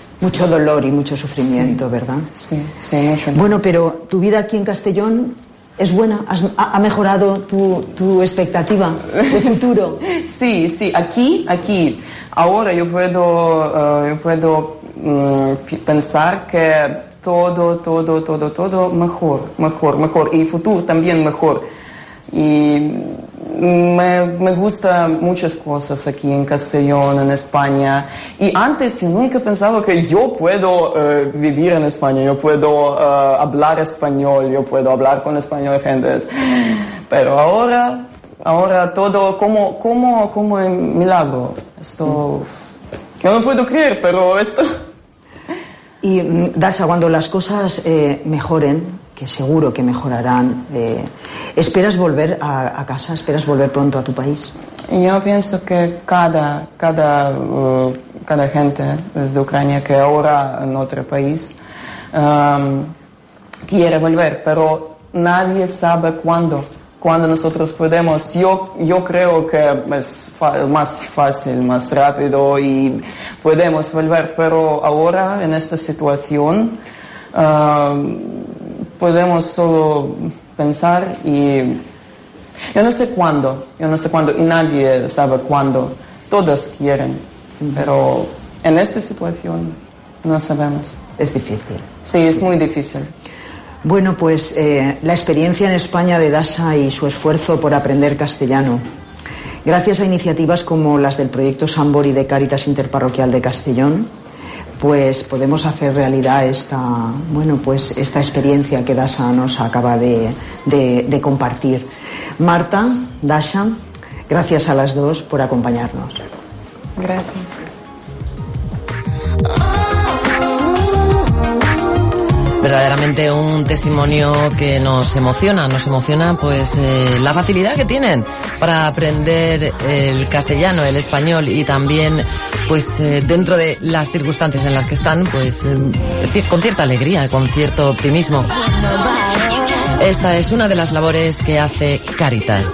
Speaker 1: mucho dolor y mucho sufrimiento, ¿verdad?
Speaker 7: Sí, mucho.
Speaker 1: Bueno, pero tu vida aquí en Castellón ¿Es buena? ¿Ha mejorado tu expectativa de futuro?
Speaker 7: Sí, aquí, ahora yo puedo pensar que todo mejor, y futuro también mejor. Y me gustan muchas cosas aquí en Castellón, en España. Y antes yo nunca pensaba que yo puedo vivir en España, yo puedo hablar español, yo puedo hablar con español gentes. Pero ahora todo como un milagro. Esto yo no puedo creer, pero esto...
Speaker 1: Y Dasha, cuando las cosas mejoren, que seguro que mejorarán, ¿esperas volver a casa? ¿Esperas volver pronto a tu país?
Speaker 7: Yo pienso que cada gente desde Ucrania que ahora en otro país quiere volver, pero nadie sabe cuándo nosotros podemos. Yo creo que es más fácil, más rápido y podemos volver, pero ahora en esta situación podemos solo pensar y yo no sé cuándo y nadie sabe cuándo. Todas quieren, pero en esta situación no sabemos.
Speaker 1: Es difícil.
Speaker 7: Sí, es muy difícil.
Speaker 1: Bueno, pues la experiencia en España de Dasha y su esfuerzo por aprender castellano, gracias a iniciativas como las del proyecto Sambori de Cáritas Interparroquial de Castellón, pues podemos hacer realidad esta experiencia que Dasha nos acaba de compartir. Marta, Dasha, gracias a las dos por acompañarnos.
Speaker 7: Gracias.
Speaker 4: Verdaderamente un testimonio que nos emociona pues la facilidad que tienen para aprender el castellano, el español y también pues dentro de las circunstancias en las que están pues con cierta alegría, con cierto optimismo. Esta es una de las labores que hace Cáritas.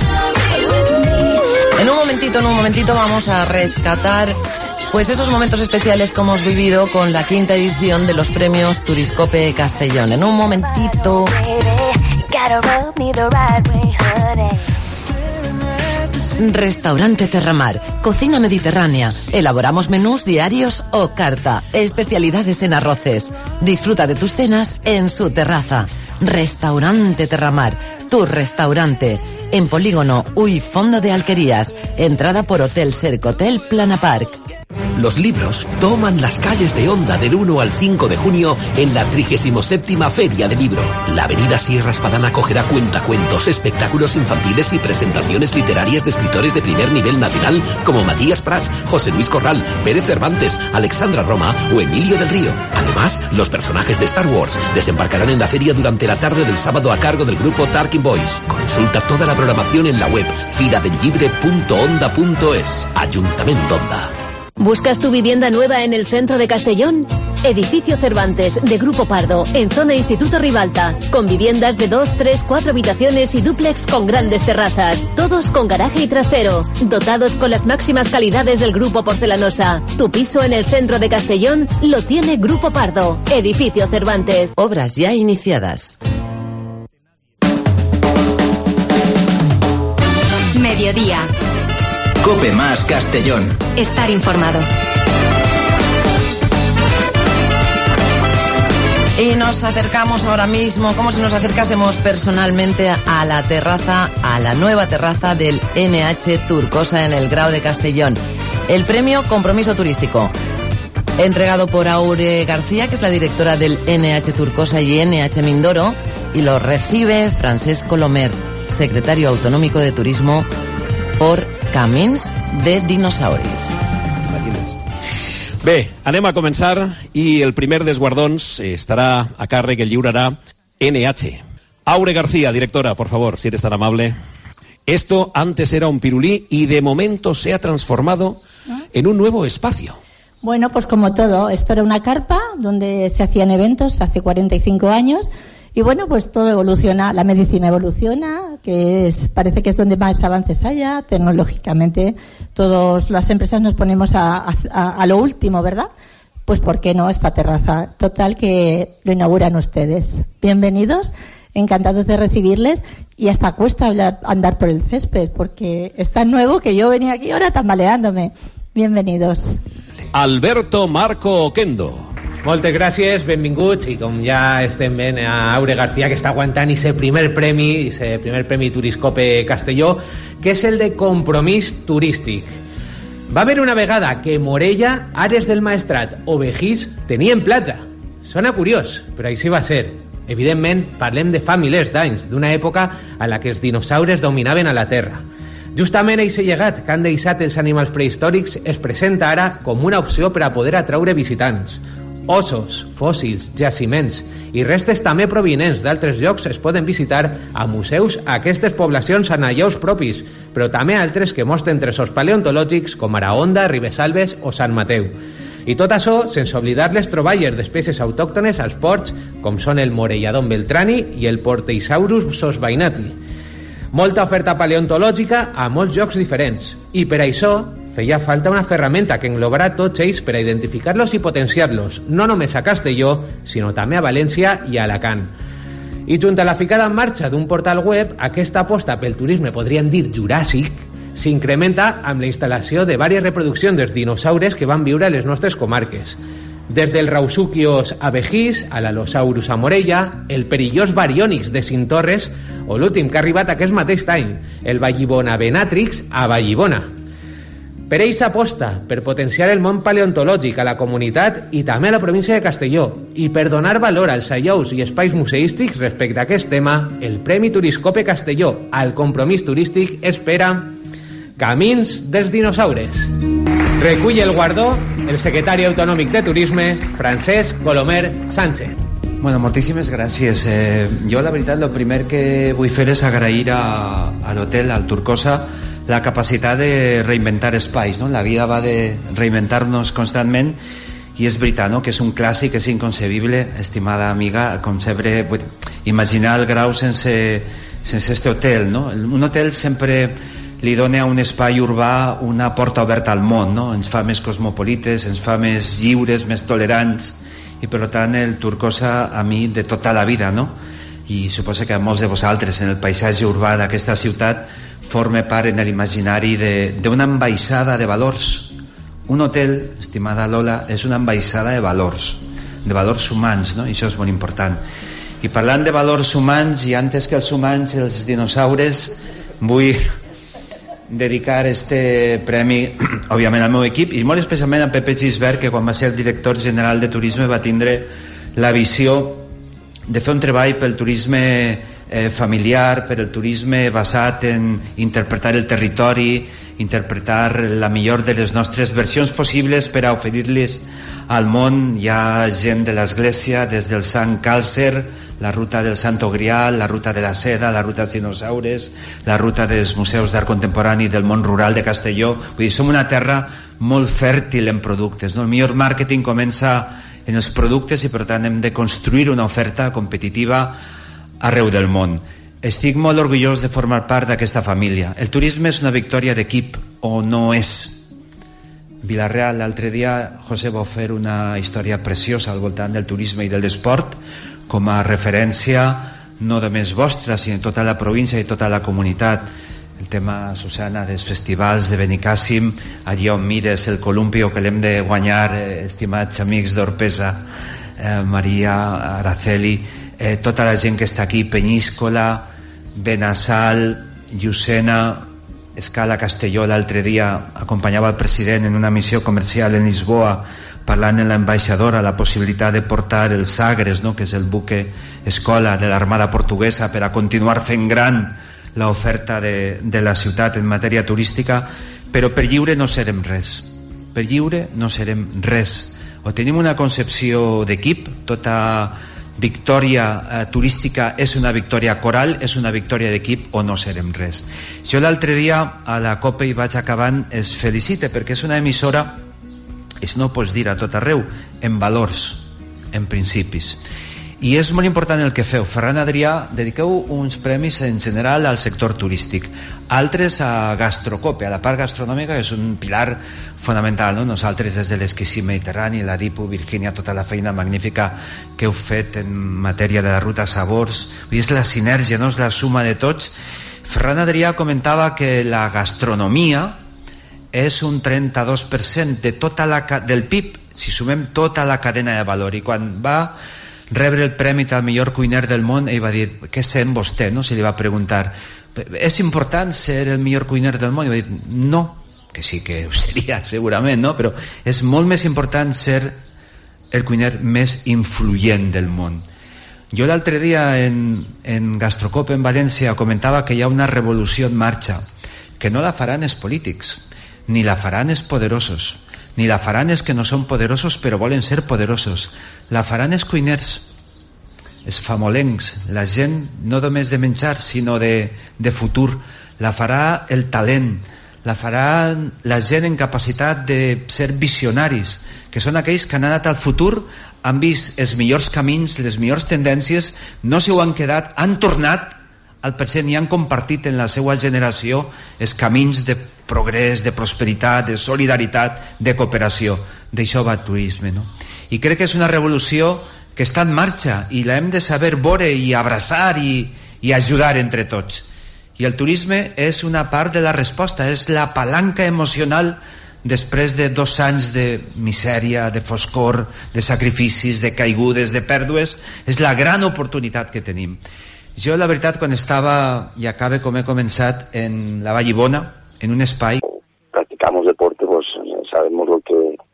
Speaker 4: En un momentito vamos a rescatar pues esos momentos especiales que hemos vivido con la 5ª edición de los premios Turiscope Castellón. En un momentito. Restaurante Terramar, cocina mediterránea. Elaboramos menús diarios o carta, especialidades en arroces. Disfruta de tus cenas en su terraza. Restaurante Terramar, tu restaurante. En Polígono Uy Fondo de Alquerías, entrada por Hotel Sercotel Plana Park.
Speaker 14: Los libros toman las calles de Onda del 1 al 5 de junio en la 37ª Feria del Libro. La avenida Sierra Espadana acogerá cuentacuentos, espectáculos infantiles y presentaciones literarias de escritores de primer nivel nacional como Matías Prats, José Luis Corral, Pérez Cervantes, Alexandra Roma o Emilio del Río. Además, los personajes de Star Wars desembarcarán en la feria durante la tarde del sábado a cargo del grupo Tarkin Boys. Consulta toda la programación en la web firadellibre.onda.es. Ayuntamiento Onda.
Speaker 3: ¿Buscas tu vivienda nueva en el centro de Castellón? Edificio Cervantes, de Grupo Pardo, en zona Instituto Ribalta, con viviendas de 2, 3, 4 habitaciones y dúplex con grandes terrazas, todos con garaje y trastero, dotados con las máximas calidades del Grupo Porcelanosa. Tu piso en el centro de Castellón lo tiene Grupo Pardo, Edificio Cervantes.
Speaker 4: Obras ya iniciadas.
Speaker 13: Mediodía.
Speaker 2: Cope Más Castellón.
Speaker 13: Estar informado.
Speaker 4: Y nos acercamos ahora mismo, como si nos acercásemos personalmente a la terraza, a la nueva terraza del NH Turcosa en el Grao de Castellón. El premio Compromiso Turístico, entregado por Aure García, que es la directora del NH Turcosa y NH Mindoro, y lo recibe Francesc Colomer, secretario autonómico de Turismo, por Camins de Dinosauris.
Speaker 9: Imagines. Bé, anem a començar i el primer dels guardons estarà a càrrec, el lliurarà NH. Aure García, directora, por favor, si eres tan amable. Esto antes era un pirulí y de momento se ha transformado en un nuevo espacio.
Speaker 10: Bueno, pues como todo, esto era una carpa donde se hacían eventos hace 45 años. Y bueno, pues todo evoluciona, la medicina evoluciona, parece que es donde más avances haya, tecnológicamente, todas las empresas nos ponemos a lo último, ¿verdad? Pues ¿por qué no esta terraza? Total, que lo inauguran ustedes. Bienvenidos. encantados de recibirles, y hasta cuesta andar por el césped, porque es tan nuevo que yo venía aquí ahora tambaleándome. Bienvenidos.
Speaker 9: Alberto Marco Oquendo.
Speaker 12: Moltes gràcies, benvinguts, i com ja estem veient a Aure García, que està aguantant ese primer premi Turiscope Castelló, que és el de compromís turístic. Va haver una vegada que Morella, Ares del Maestrat o Begís tenien platja. Sona curiós, però així va ser. Evidentment, parlem de fa milers d'anys, d'una època a la que els dinosaures dominaven a la Terra. Justament aquest llegat que han deixat els animals prehistòrics es presenta ara com una opció per a poder atraure visitants. Ossos, fòssils, jaciments i restes també provinents d'altres llocs es poden visitar a museus a aquestes poblacions amb allaus propis, però també altres que mostren tresors paleontològics com ara Onda, Ribesalbes o Sant Mateu. I tot això sense oblidar les troballes d'espècies autòctones als ports, com són el Morelladon beltrani i el Porteisaurus sosbainati. Molta oferta paleontològica a molts llocs diferents, i per això feia falta una ferramenta que englobarà tots ells per a identificar-los i potenciar-los, no només a Castelló, sinó també a València i a Alacant. I junt a la ficada en marxa d'un portal web, aquesta aposta pel turisme, podríem dir juràssic, s'incrementa amb la instal·lació de diverses reproduccions dels dinosaures que van viure a les nostres comarques. Des del Rausuquios a Begís, a l'Alosaurus a Morella, el perillós Baryonyx de Cintorres o l'últim que ha arribat aquest mateix any, el Vallibona Venatrix a Vallibona. Per ells aposta per potenciar el món paleontològic a la comunitat i també a la província de Castelló, i per donar valor als allaus i espais museístics respecte a aquest tema, el Premi Turiscope Castelló al compromís turístic espera Camins dels dinosaures. Recull el guardó el secretari autonòmic de Turisme, Francesc Colomer Sánchez.
Speaker 15: Bueno, moltíssimes gràcies. Jo, la veritat, el primer que vull fer és agrair a l'hotel, al Turcosa, la capacitat de reinventar espais, no? La vida va de reinventar-nos constantment, i és veritat, no?, que és un clàssic, és inconcebible, estimada amiga, com sempre, imaginar el Grau sense este hotel, no? Un hotel sempre li dona a un espai urbà una porta oberta al món, no? Ens fa més cosmopolites, ens fa més lliures, més tolerants, i per tant el Turcosa a mi de tota la vida, no? I suposo que a molts de vosaltres en el paisatge urbà d'aquesta ciutat forma part en l'imaginari d'una ambaixada de valors. Un hotel, estimada Lola, és una ambaixada de valors humans, no? I això és molt important. I parlant de valors humans, i antes que els humans, els dinosaures, vull dedicar este premi, òbviament, al meu equip, i molt especialment a Pepe Gisbert, que quan va ser el director general de Turisme va tindre la visió de fer un treball pel turisme familiar, per el turisme basat en interpretar el territori, interpretar la millor de les nostres versions possibles per a oferir-les al món. Hi ha gent de l'Església, des del Sant Càlcer, la ruta del Santo Grial, la ruta de la seda, la ruta dels dinosaures, la ruta dels museus d'art contemporani del món rural de Castelló. Vull dir, som una terra molt fèrtil en productes, no? El millor màrqueting comença en els productes i per tant hem de construir una oferta competitiva arreu del món. Estic molt orgullós de formar part d'aquesta família. El turisme és una victòria d'equip, o no és. Vila-real, l'altre dia, José va fer una història preciosa al voltant del turisme i del esport, com a referència no només vostra, sinó tota la província i tota la comunitat. El tema, Susana, dels festivals de Benicàssim, allà on mires el columpio que l'hem de guanyar, estimats amics d'Orpesa, Maria, Araceli, tota la gent que està aquí, Penyíscola, Benassal, Llucena, Escala Castelló. L'altre dia acompanyava el president en una missió comercial en Lisboa, parlant amb l'ambaixadora la possibilitat de portar el Sagres, no?, que és el buque escola de l'Armada Portuguesa, per a continuar fent gran l'oferta de la ciutat en matèria turística. Però per lliure no serem res. Per lliure no serem res. O tenim una concepció d'equip, tota victòria turística és una victòria coral, és una victòria d'equip, o no serem res. Jo l'altre dia a la COPE, i vaig acabant, es felicite perquè és una emissora, és no pots dir a tot arreu, en valors, en principis. I és molt important el que feu. Ferran Adrià, dediqueu uns premis en general al sector turístic, altres a Gastrocope, a la part gastronòmica, que és un pilar fonamental, no? Nosaltres des de l'Esquisí Mediterrani, la DIPU, Virgínia, tota la feina magnífica que heu fet en matèria de la ruta Sabors, és la sinergia, no? És la suma de tots. Ferran Adrià comentava que la gastronomia és un 32% de tota del PIB, si sumem tota la cadena de valor. I quan va rebre el premi al millor cuiner del món, ell va dir, què sent vostè? No? Se li va preguntar, és important ser el millor cuiner del món? I va dir, no, que sí que ho seria segurament, no? Però és molt més important ser el cuiner més influent del món. Jo l'altre dia en Gastrocope en València comentava que hi ha una revolució en marxa, que no la faran els polítics, ni la faran els poderosos, ni la faran els que no són poderosos però volen ser poderosos, la faran els cuiners, els famolencs, la gent no només de menjar sinó de futur, la farà el talent, la farà la gent en capacitat de ser visionaris, que són aquells que han anat al futur, han vist els millors camins, les millors tendències, no s'ho han quedat, han tornat al present i han compartit en la seva generació els camins de progrés, de prosperitat, de solidaritat, de cooperació. D'això va el turisme, no? I crec que és una revolució que està en marxa i l'hem de saber veure i abraçar i ajudar entre tots. I el turisme és una part de la resposta, és la palanca emocional després de 2 anys de misèria, de foscor, de sacrificis, de caigudes, de pèrdues, és la gran oportunitat que tenim. Jo, la veritat, quan estava, i acabe com he començat, en la Vallibona, en un espai...
Speaker 11: Practicamos deporte, pues sabemos lo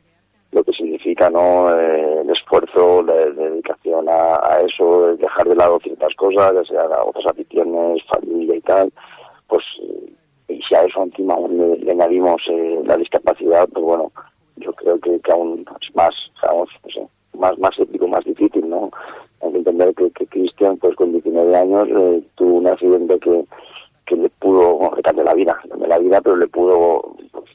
Speaker 11: que significa, ¿no? El esfuerzo, la dedicación a eso, dejar de lado ciertas cosas, ya sea otras aficiones, familia y tal, pues... Y si a eso encima aún le añadimos la discapacidad, pues bueno, yo creo que aún es más, digamos, no sé, más épico, más difícil, ¿no? Hay que entender que Cristian, pues con 19 años, tuvo un accidente que le pudo, bueno, le cambió la vida, pero le pudo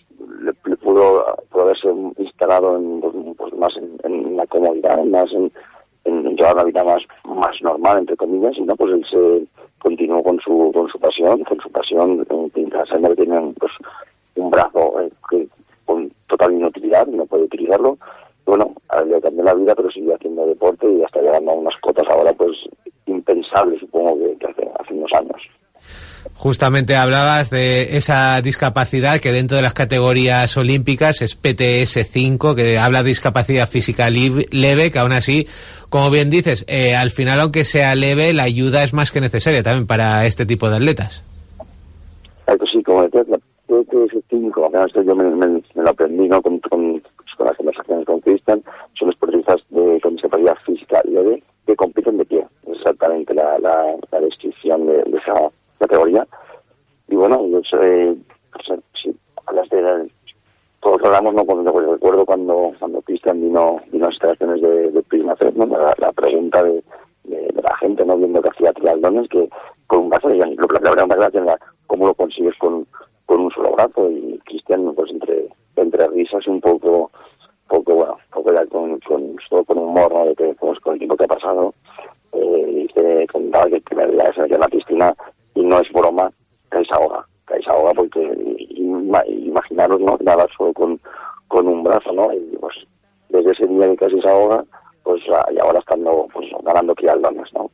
Speaker 11: haberse instalado más en la comodidad, más en llevar una vida más normal, entre comillas, y no, pues él se continuó con su pasión, Alzheimer tiene pues un brazo con total inutilidad, no puede utilizarlo. Bueno, le cambió la vida, pero siguió haciendo deporte y hasta llegando a unas cotas ahora pues impensables, supongo que hace unos años.
Speaker 12: Justamente hablabas de esa discapacidad que dentro de las categorías olímpicas es PTS-5, que habla de discapacidad física leve, que aún así, como bien dices, al final, aunque sea leve, la ayuda es más que necesaria también para este tipo de atletas.
Speaker 11: Exacto, sí, como decías, la PTS-5, esto yo me lo aprendí, ¿no? con las conversaciones con Cristian, son deportistas con discapacidad física leve que compiten de pie. Es exactamente la descripción de esa categoría. Y bueno, yo si hablas de todos hablamos, ¿no? Recuerdo cuando Cristian vino a las instalaciones de Prisma Fed, ¿no? La pregunta de la gente, ¿no? Viendo que hacía triatlones, que con un brazo, la pregunta era ¿cómo lo consigues con un solo brazo? Y Cristian, pues entre risas un poco ya con humor, ¿no? De que pues, con el tiempo que ha pasado, contaba que la realidad es en la piscina, y no es broma, caes ahoga porque imaginaros, ¿no? Nada solo con un brazo, ¿no? Y pues desde ese día que casi se ahoga, pues y ahora estando pues ganando triatlones, ¿no?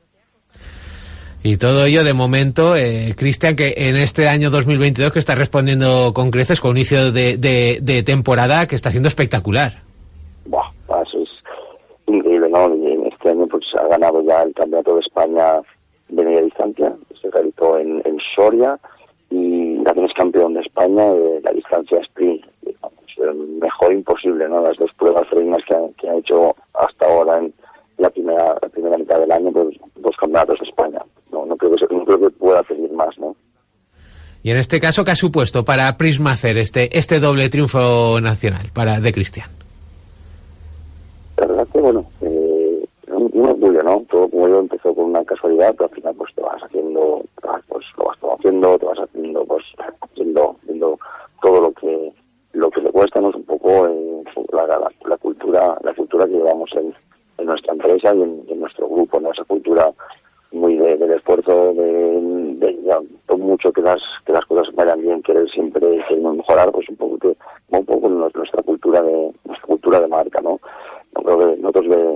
Speaker 12: Y todo ello de momento, Cristian, que en este año 2022 que está respondiendo con creces, con un inicio de temporada que está siendo espectacular.
Speaker 11: Buah, eso es increíble, ¿no? Y en este año pues ha ganado ya el Campeonato de España de media distancia, se realizó en Soria, y también es campeón de España de la distancia sprint. Mejor imposible, ¿no? Las 2 pruebas reinas que ha hecho hasta ahora en la primera mitad del año, pues 2 campeonatos de España. No creo que pueda pedir más, ¿no?
Speaker 12: Y en este caso, ¿qué ha supuesto para Prisma hacer este doble triunfo nacional de Cristian?
Speaker 11: La verdad que, bueno, un orgullo, ¿no? Todo como yo empezó con una casualidad, pero al final pues te vas haciendo, pues lo vas conociendo, te vas haciendo, pues viendo todo lo que le cuesta, ¿no? Es un poco la cultura que llevamos en nuestra empresa y en nuestro grupo, ¿no? por mucho que las cosas vayan bien, querer siempre mejorar, pues un poco nuestra cultura de marca, ¿no? Yo creo que nosotros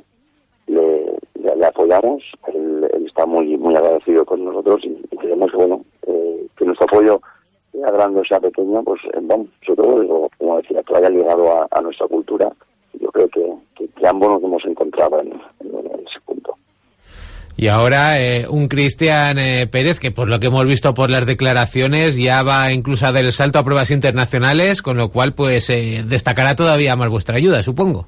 Speaker 11: le apoyamos, él está muy agradecido con nosotros y queremos que nuestro apoyo, sea grande o sea pequeño, pues vamos, sobre todo, como decía, que vaya ligado a nuestra cultura. Yo creo que ambos nos hemos encontrado en ese punto.
Speaker 12: Y ahora un Cristian Pérez, que por lo que hemos visto por las declaraciones ya va incluso a dar el salto a pruebas internacionales, con lo cual pues destacará todavía más vuestra ayuda, supongo.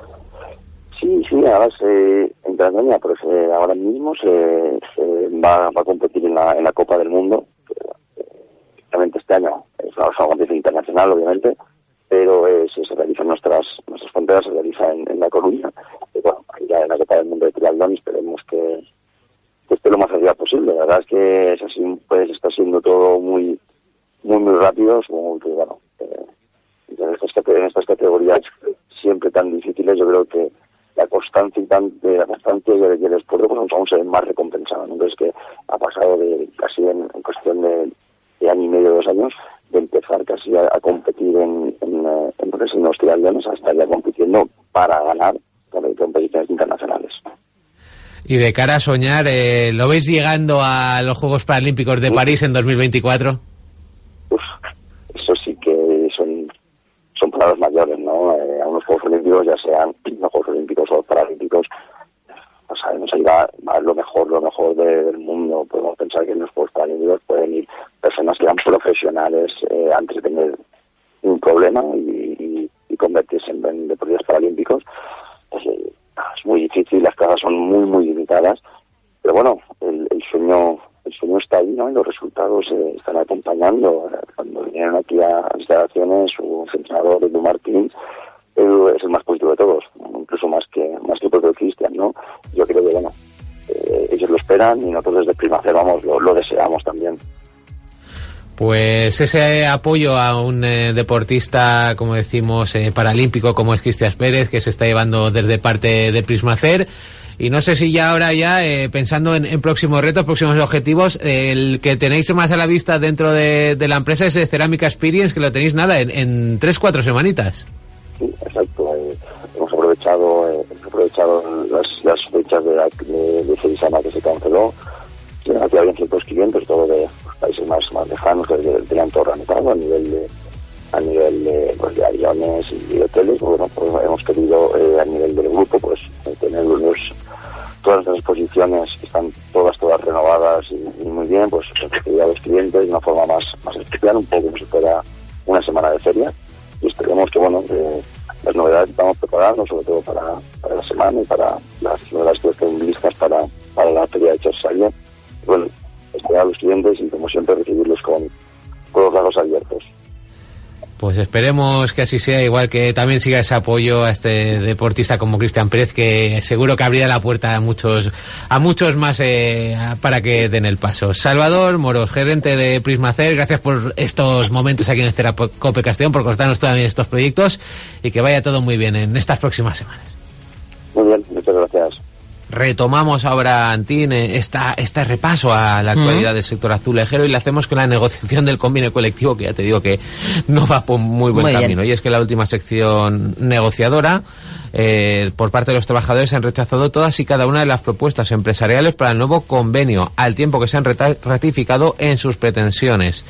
Speaker 12: Sí,
Speaker 11: ahora en Tanzania, pues ahora mismo se va a competir en la Copa del Mundo. Realmente este año es una competición internacional, obviamente, pero se realiza en nuestras fronteras, se realiza en La Coruña. Y bueno, ya en la Copa del Mundo de triatlón esperemos que esté lo más allá posible. La verdad es que es así, pues está siendo todo muy rápido, como que bueno, en estas categorías siempre tan difíciles, yo creo que la constancia y el esfuerzo pues aún se ven más recompensados, ¿no? Entonces que ha pasado de casi en cuestión de año y medio, 2 años, de empezar casi a competir en los triatlones hasta ya compitiendo para ganar competiciones internacionales.
Speaker 12: Y de cara a soñar, ¿lo veis llegando a los Juegos Paralímpicos de París en 2024?
Speaker 11: Eso sí que son palabras mayores, ¿no? A unos Juegos Olímpicos, ya sean los Juegos Olímpicos o Paralímpicos, no sabemos, ahí va lo mejor del mundo. Podemos pensar que en los Juegos Paralímpicos pueden ir personas que eran profesionales antes de tener un problema y convertirse en deportistas paralímpicos. Es muy difícil, las casas son muy limitadas, pero bueno, el sueño está ahí, ¿no? Y los resultados están acompañando. Cuando vinieron aquí a las instalaciones, su entrenador, Edu Martín, es el más positivo de todos, incluso más que el propio Cristian, ¿no? Yo creo que bueno, ellos lo esperan y nosotros desde Primacero, vamos, lo deseamos también.
Speaker 12: Pues ese apoyo a un deportista, como decimos, paralímpico, como es Cristian Pérez, que se está llevando desde parte de Prismacer. Y no sé si ya ahora pensando en próximos retos, próximos objetivos, el que tenéis más a la vista dentro de la empresa es Cerámica Experience, que lo tenéis en 3-4 semanitas. Sí,
Speaker 11: exacto. Hemos aprovechado las fechas de Ferisama que se canceló. Aquí había ciertos clientes, todo de países más lejanos que tenían todo organizado a nivel de aviones y hoteles. Bueno, pues hemos querido a nivel del grupo pues tener todas las exposiciones que están todas renovadas y muy bien, pues a los clientes de una forma más especial, un poco como si fuera una semana de feria, y esperemos que bueno, las novedades que estamos preparando, sobre todo para la semana y para las novedades que estén listas para la feria de Chesalia. Bueno, esperar a los clientes y como siempre recibirlos con los brazos abiertos.
Speaker 12: Pues esperemos que así sea, igual que también siga ese apoyo a este deportista como Cristian Pérez, que seguro que abrirá la puerta a muchos más para que den el paso. Salvador Moros, gerente de Prismacer, gracias por estos momentos aquí en COPE Castellón, por contarnos también estos proyectos y que vaya todo muy bien en estas próximas semanas.
Speaker 11: Muy bien, muchas gracias.
Speaker 12: Retomamos ahora, Antín, este repaso a la actualidad del sector azulejero y lo hacemos con la negociación del convenio colectivo, que ya te digo que no va por muy buen camino. Y es que la última sección negociadora, por parte de los trabajadores, han rechazado todas y cada una de las propuestas empresariales para el nuevo convenio, al tiempo que se han ratificado en sus pretensiones.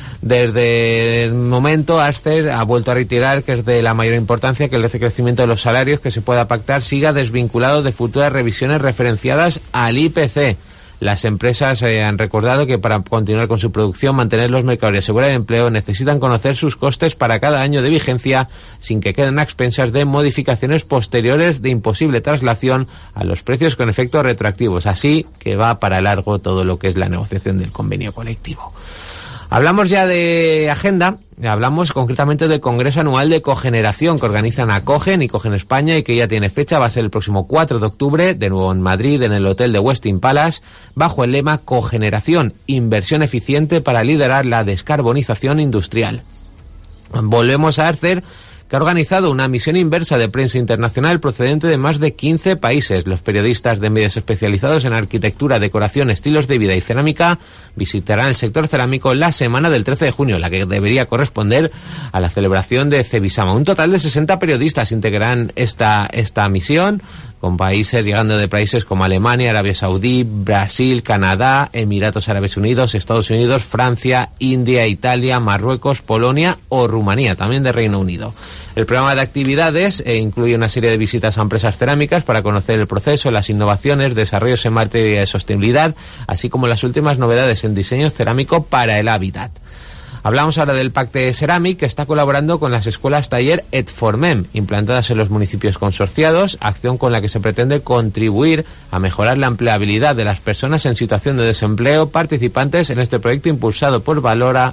Speaker 12: Desde el momento, Alstom ha vuelto a reiterar que es de la mayor importancia que el decrecimiento de los salarios que se pueda pactar siga desvinculado de futuras revisiones referenciadas al IPC. Las empresas han recordado que para continuar con su producción, mantener los mercados y asegurar el empleo, necesitan conocer sus costes para cada año de vigencia sin que queden a expensas de modificaciones posteriores de imposible traslación a los precios con efectos retroactivos. Así que va para largo todo lo que es la negociación del convenio colectivo. Hablamos ya de agenda, hablamos concretamente del Congreso Anual de Cogeneración que organizan Acogen y Cogen España y que ya tiene fecha, va a ser el próximo 4 de octubre, de nuevo en Madrid, en el hotel de Westin Palace, bajo el lema Cogeneración, inversión eficiente para liderar la descarbonización industrial. Volvemos a Arcer, que ha organizado una misión inversa de prensa internacional procedente de más de 15 países. Los periodistas de medios especializados en arquitectura, decoración, estilos de vida y cerámica visitarán el sector cerámico la semana del 13 de junio, la que debería corresponder a la celebración de Cebisama. Un total de 60 periodistas integrarán esta misión, con países llegando de países como Alemania, Arabia Saudí, Brasil, Canadá, Emiratos Árabes Unidos, Estados Unidos, Francia, India, Italia, Marruecos, Polonia o Rumanía, también de Reino Unido. El programa de actividades incluye una serie de visitas a empresas cerámicas para conocer el proceso, las innovaciones, desarrollos en materia de sostenibilidad, así como las últimas novedades en diseño cerámico para el hábitat. Hablamos ahora del Pacte Ceramic, que está colaborando con las escuelas taller Et Formem, implantadas en los municipios consorciados, acción con la que se pretende contribuir a mejorar la empleabilidad de las personas en situación de desempleo participantes en este proyecto impulsado por Labora,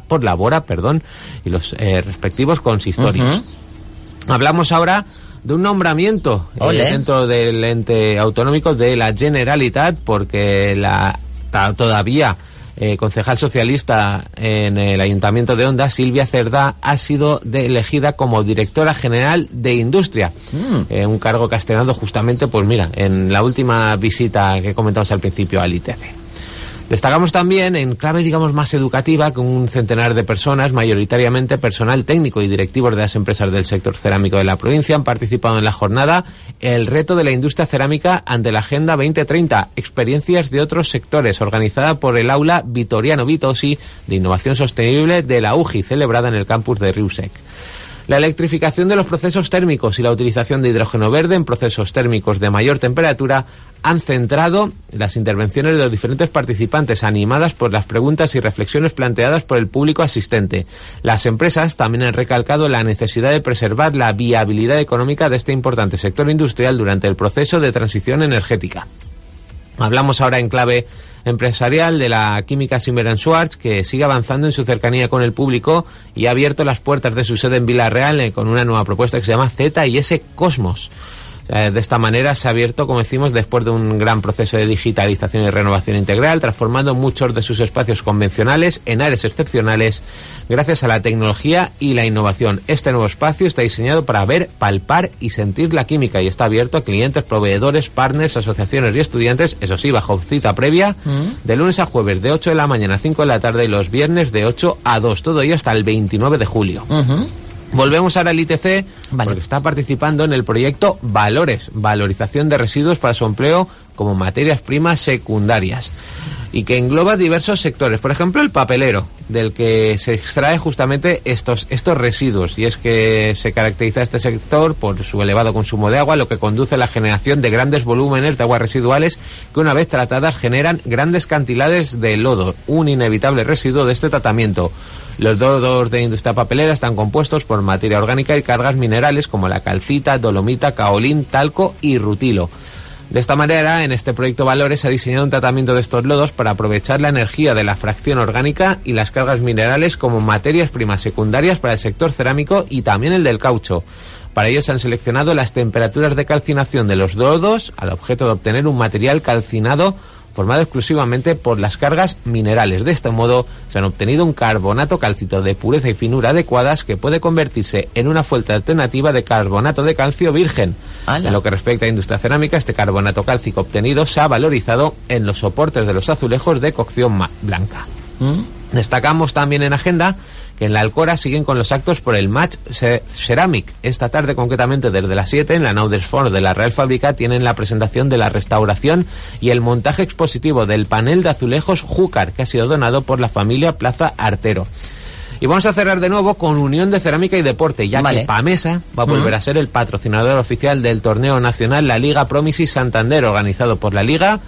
Speaker 12: y los respectivos consistorios. Hablamos ahora de un nombramiento dentro del ente autonómico de la Generalitat, porque la todavía concejal socialista en el Ayuntamiento de Onda, Silvia Cerdá, ha sido elegida como directora general de Industria, un cargo que ha estrenado justamente, pues mira, en la última visita que comentamos al principio al ITC. Destacamos también, en clave digamos más educativa, que un centenar de personas, mayoritariamente personal técnico y directivos de las empresas del sector cerámico de la provincia, han participado en la jornada El reto de la industria cerámica ante la Agenda 2030, experiencias de otros sectores, organizada por el aula Vittoriano Vitosi de Innovación Sostenible de la UJI, celebrada en el campus de Riusec. La electrificación de los procesos térmicos y la utilización de hidrógeno verde en procesos térmicos de mayor temperatura han centrado las intervenciones de los diferentes participantes, animadas por las preguntas y reflexiones planteadas por el público asistente. Las empresas también han recalcado la necesidad de preservar la viabilidad económica de este importante sector industrial durante el proceso de transición energética. Hablamos ahora en clave empresarial de la química Simmer & Schwarz, que sigue avanzando en su cercanía con el público y ha abierto las puertas de su sede en Villarreal con una nueva propuesta que se llama Z&S Cosmos. De esta manera se ha abierto, como decimos, después de un gran proceso de digitalización y renovación integral, transformando muchos de sus espacios convencionales en áreas excepcionales gracias a la tecnología y la innovación. Este nuevo espacio está diseñado para ver, palpar y sentir la química y está abierto a clientes, proveedores, partners, asociaciones y estudiantes, eso sí, bajo cita previa, de lunes a jueves de 8 de la mañana a 5 de la tarde y los viernes de 8 a 2, todo ello hasta el 29 de julio. Volvemos ahora al ITC, porque está participando en el proyecto Valores, valorización de residuos para su empleo como materias primas secundarias, y que engloba diversos sectores. Por ejemplo, el papelero, del que se extrae justamente estos residuos, y es que se caracteriza este sector por su elevado consumo de agua, lo que conduce a la generación de grandes volúmenes de aguas residuales que, una vez tratadas, generan grandes cantidades de lodo, un inevitable residuo de este tratamiento. Los lodos de industria papelera están compuestos por materia orgánica y cargas minerales como la calcita, dolomita, caolín, talco y rutilo. De esta manera, en este proyecto Valores se ha diseñado un tratamiento de estos lodos para aprovechar la energía de la fracción orgánica y las cargas minerales como materias primas secundarias para el sector cerámico y también el del caucho. Para ello se han seleccionado las temperaturas de calcinación de los lodos al objeto de obtener un material calcinado formado exclusivamente por las cargas minerales. De este modo se han obtenido un carbonato cálcico de pureza y finura adecuadas que puede convertirse en una fuente alternativa de carbonato de calcio virgen. En lo que respecta a industria cerámica, este carbonato cálcico obtenido se ha valorizado en los soportes de los azulejos de cocción blanca. Destacamos también en agenda que en la Alcora siguen con los actos por el Match Ceramic. Esta tarde, concretamente desde las 7, en la Naudersford de la Real Fábrica, tienen la presentación de la restauración y el montaje expositivo del panel de azulejos Júcar, que ha sido donado por la familia Plaza Artero. Y vamos a cerrar de nuevo con Unión de Cerámica y Deporte, ya que Pamesa va a volver a ser el patrocinador oficial del torneo nacional, la Liga Promisis Santander, organizado por la Liga,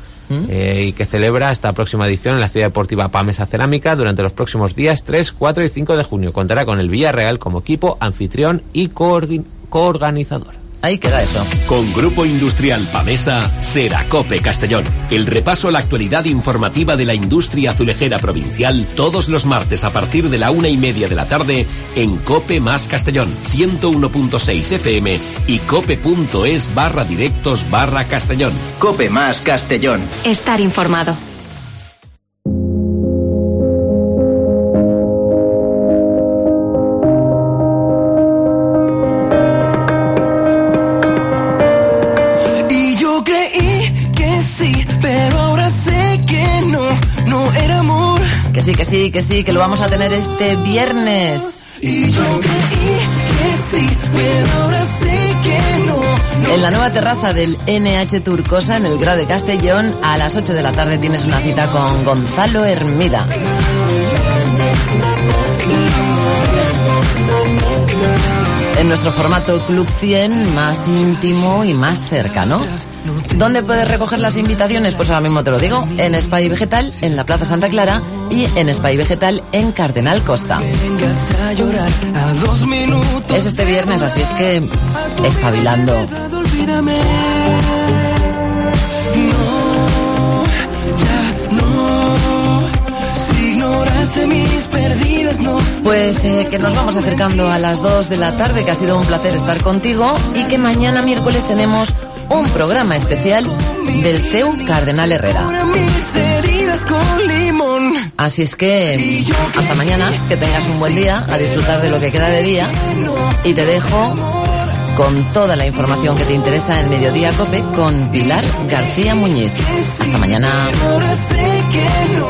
Speaker 12: y que celebra esta próxima edición en la Ciudad Deportiva Pamesa Cerámica durante los próximos días 3, 4 y 5 de junio. Contará con el Villarreal como equipo anfitrión y coorganizador.
Speaker 8: Ahí queda eso.
Speaker 14: Con Grupo Industrial Pamesa, Ceracope Castellón. El repaso a la actualidad informativa de la industria azulejera provincial todos los martes a partir de la 1:30 de la tarde en Cope más Castellón, 101.6 FM y cope.es/directos/Castellón.
Speaker 2: Cope más Castellón.
Speaker 13: Estar informado.
Speaker 4: Que sí, que sí, que sí, que lo vamos a tener este viernes.
Speaker 8: Y yo creí que sí, pero ahora sé que no.
Speaker 4: En la nueva terraza del NH Turcosa, en el Grau de Castellón, a las 8 de la tarde tienes una cita con Gonzalo Hermida. En nuestro formato Club 100, más íntimo y más cercano. ¿Dónde puedes recoger las invitaciones? Pues ahora mismo te lo digo, en Espai Vegetal, en la Plaza Santa Clara, y en Espai Vegetal, en Cardenal Costa. Es este viernes, así es que espabilando. Pues que nos vamos acercando a las 2 de la tarde, que ha sido un placer estar contigo, y que mañana miércoles tenemos un programa especial del CEU Cardenal Herrera. Así es que hasta mañana, que tengas un buen día, a disfrutar de lo que queda de día, y te dejo con toda la información que te interesa en Mediodía COPE con Pilar García Muñiz. Hasta mañana.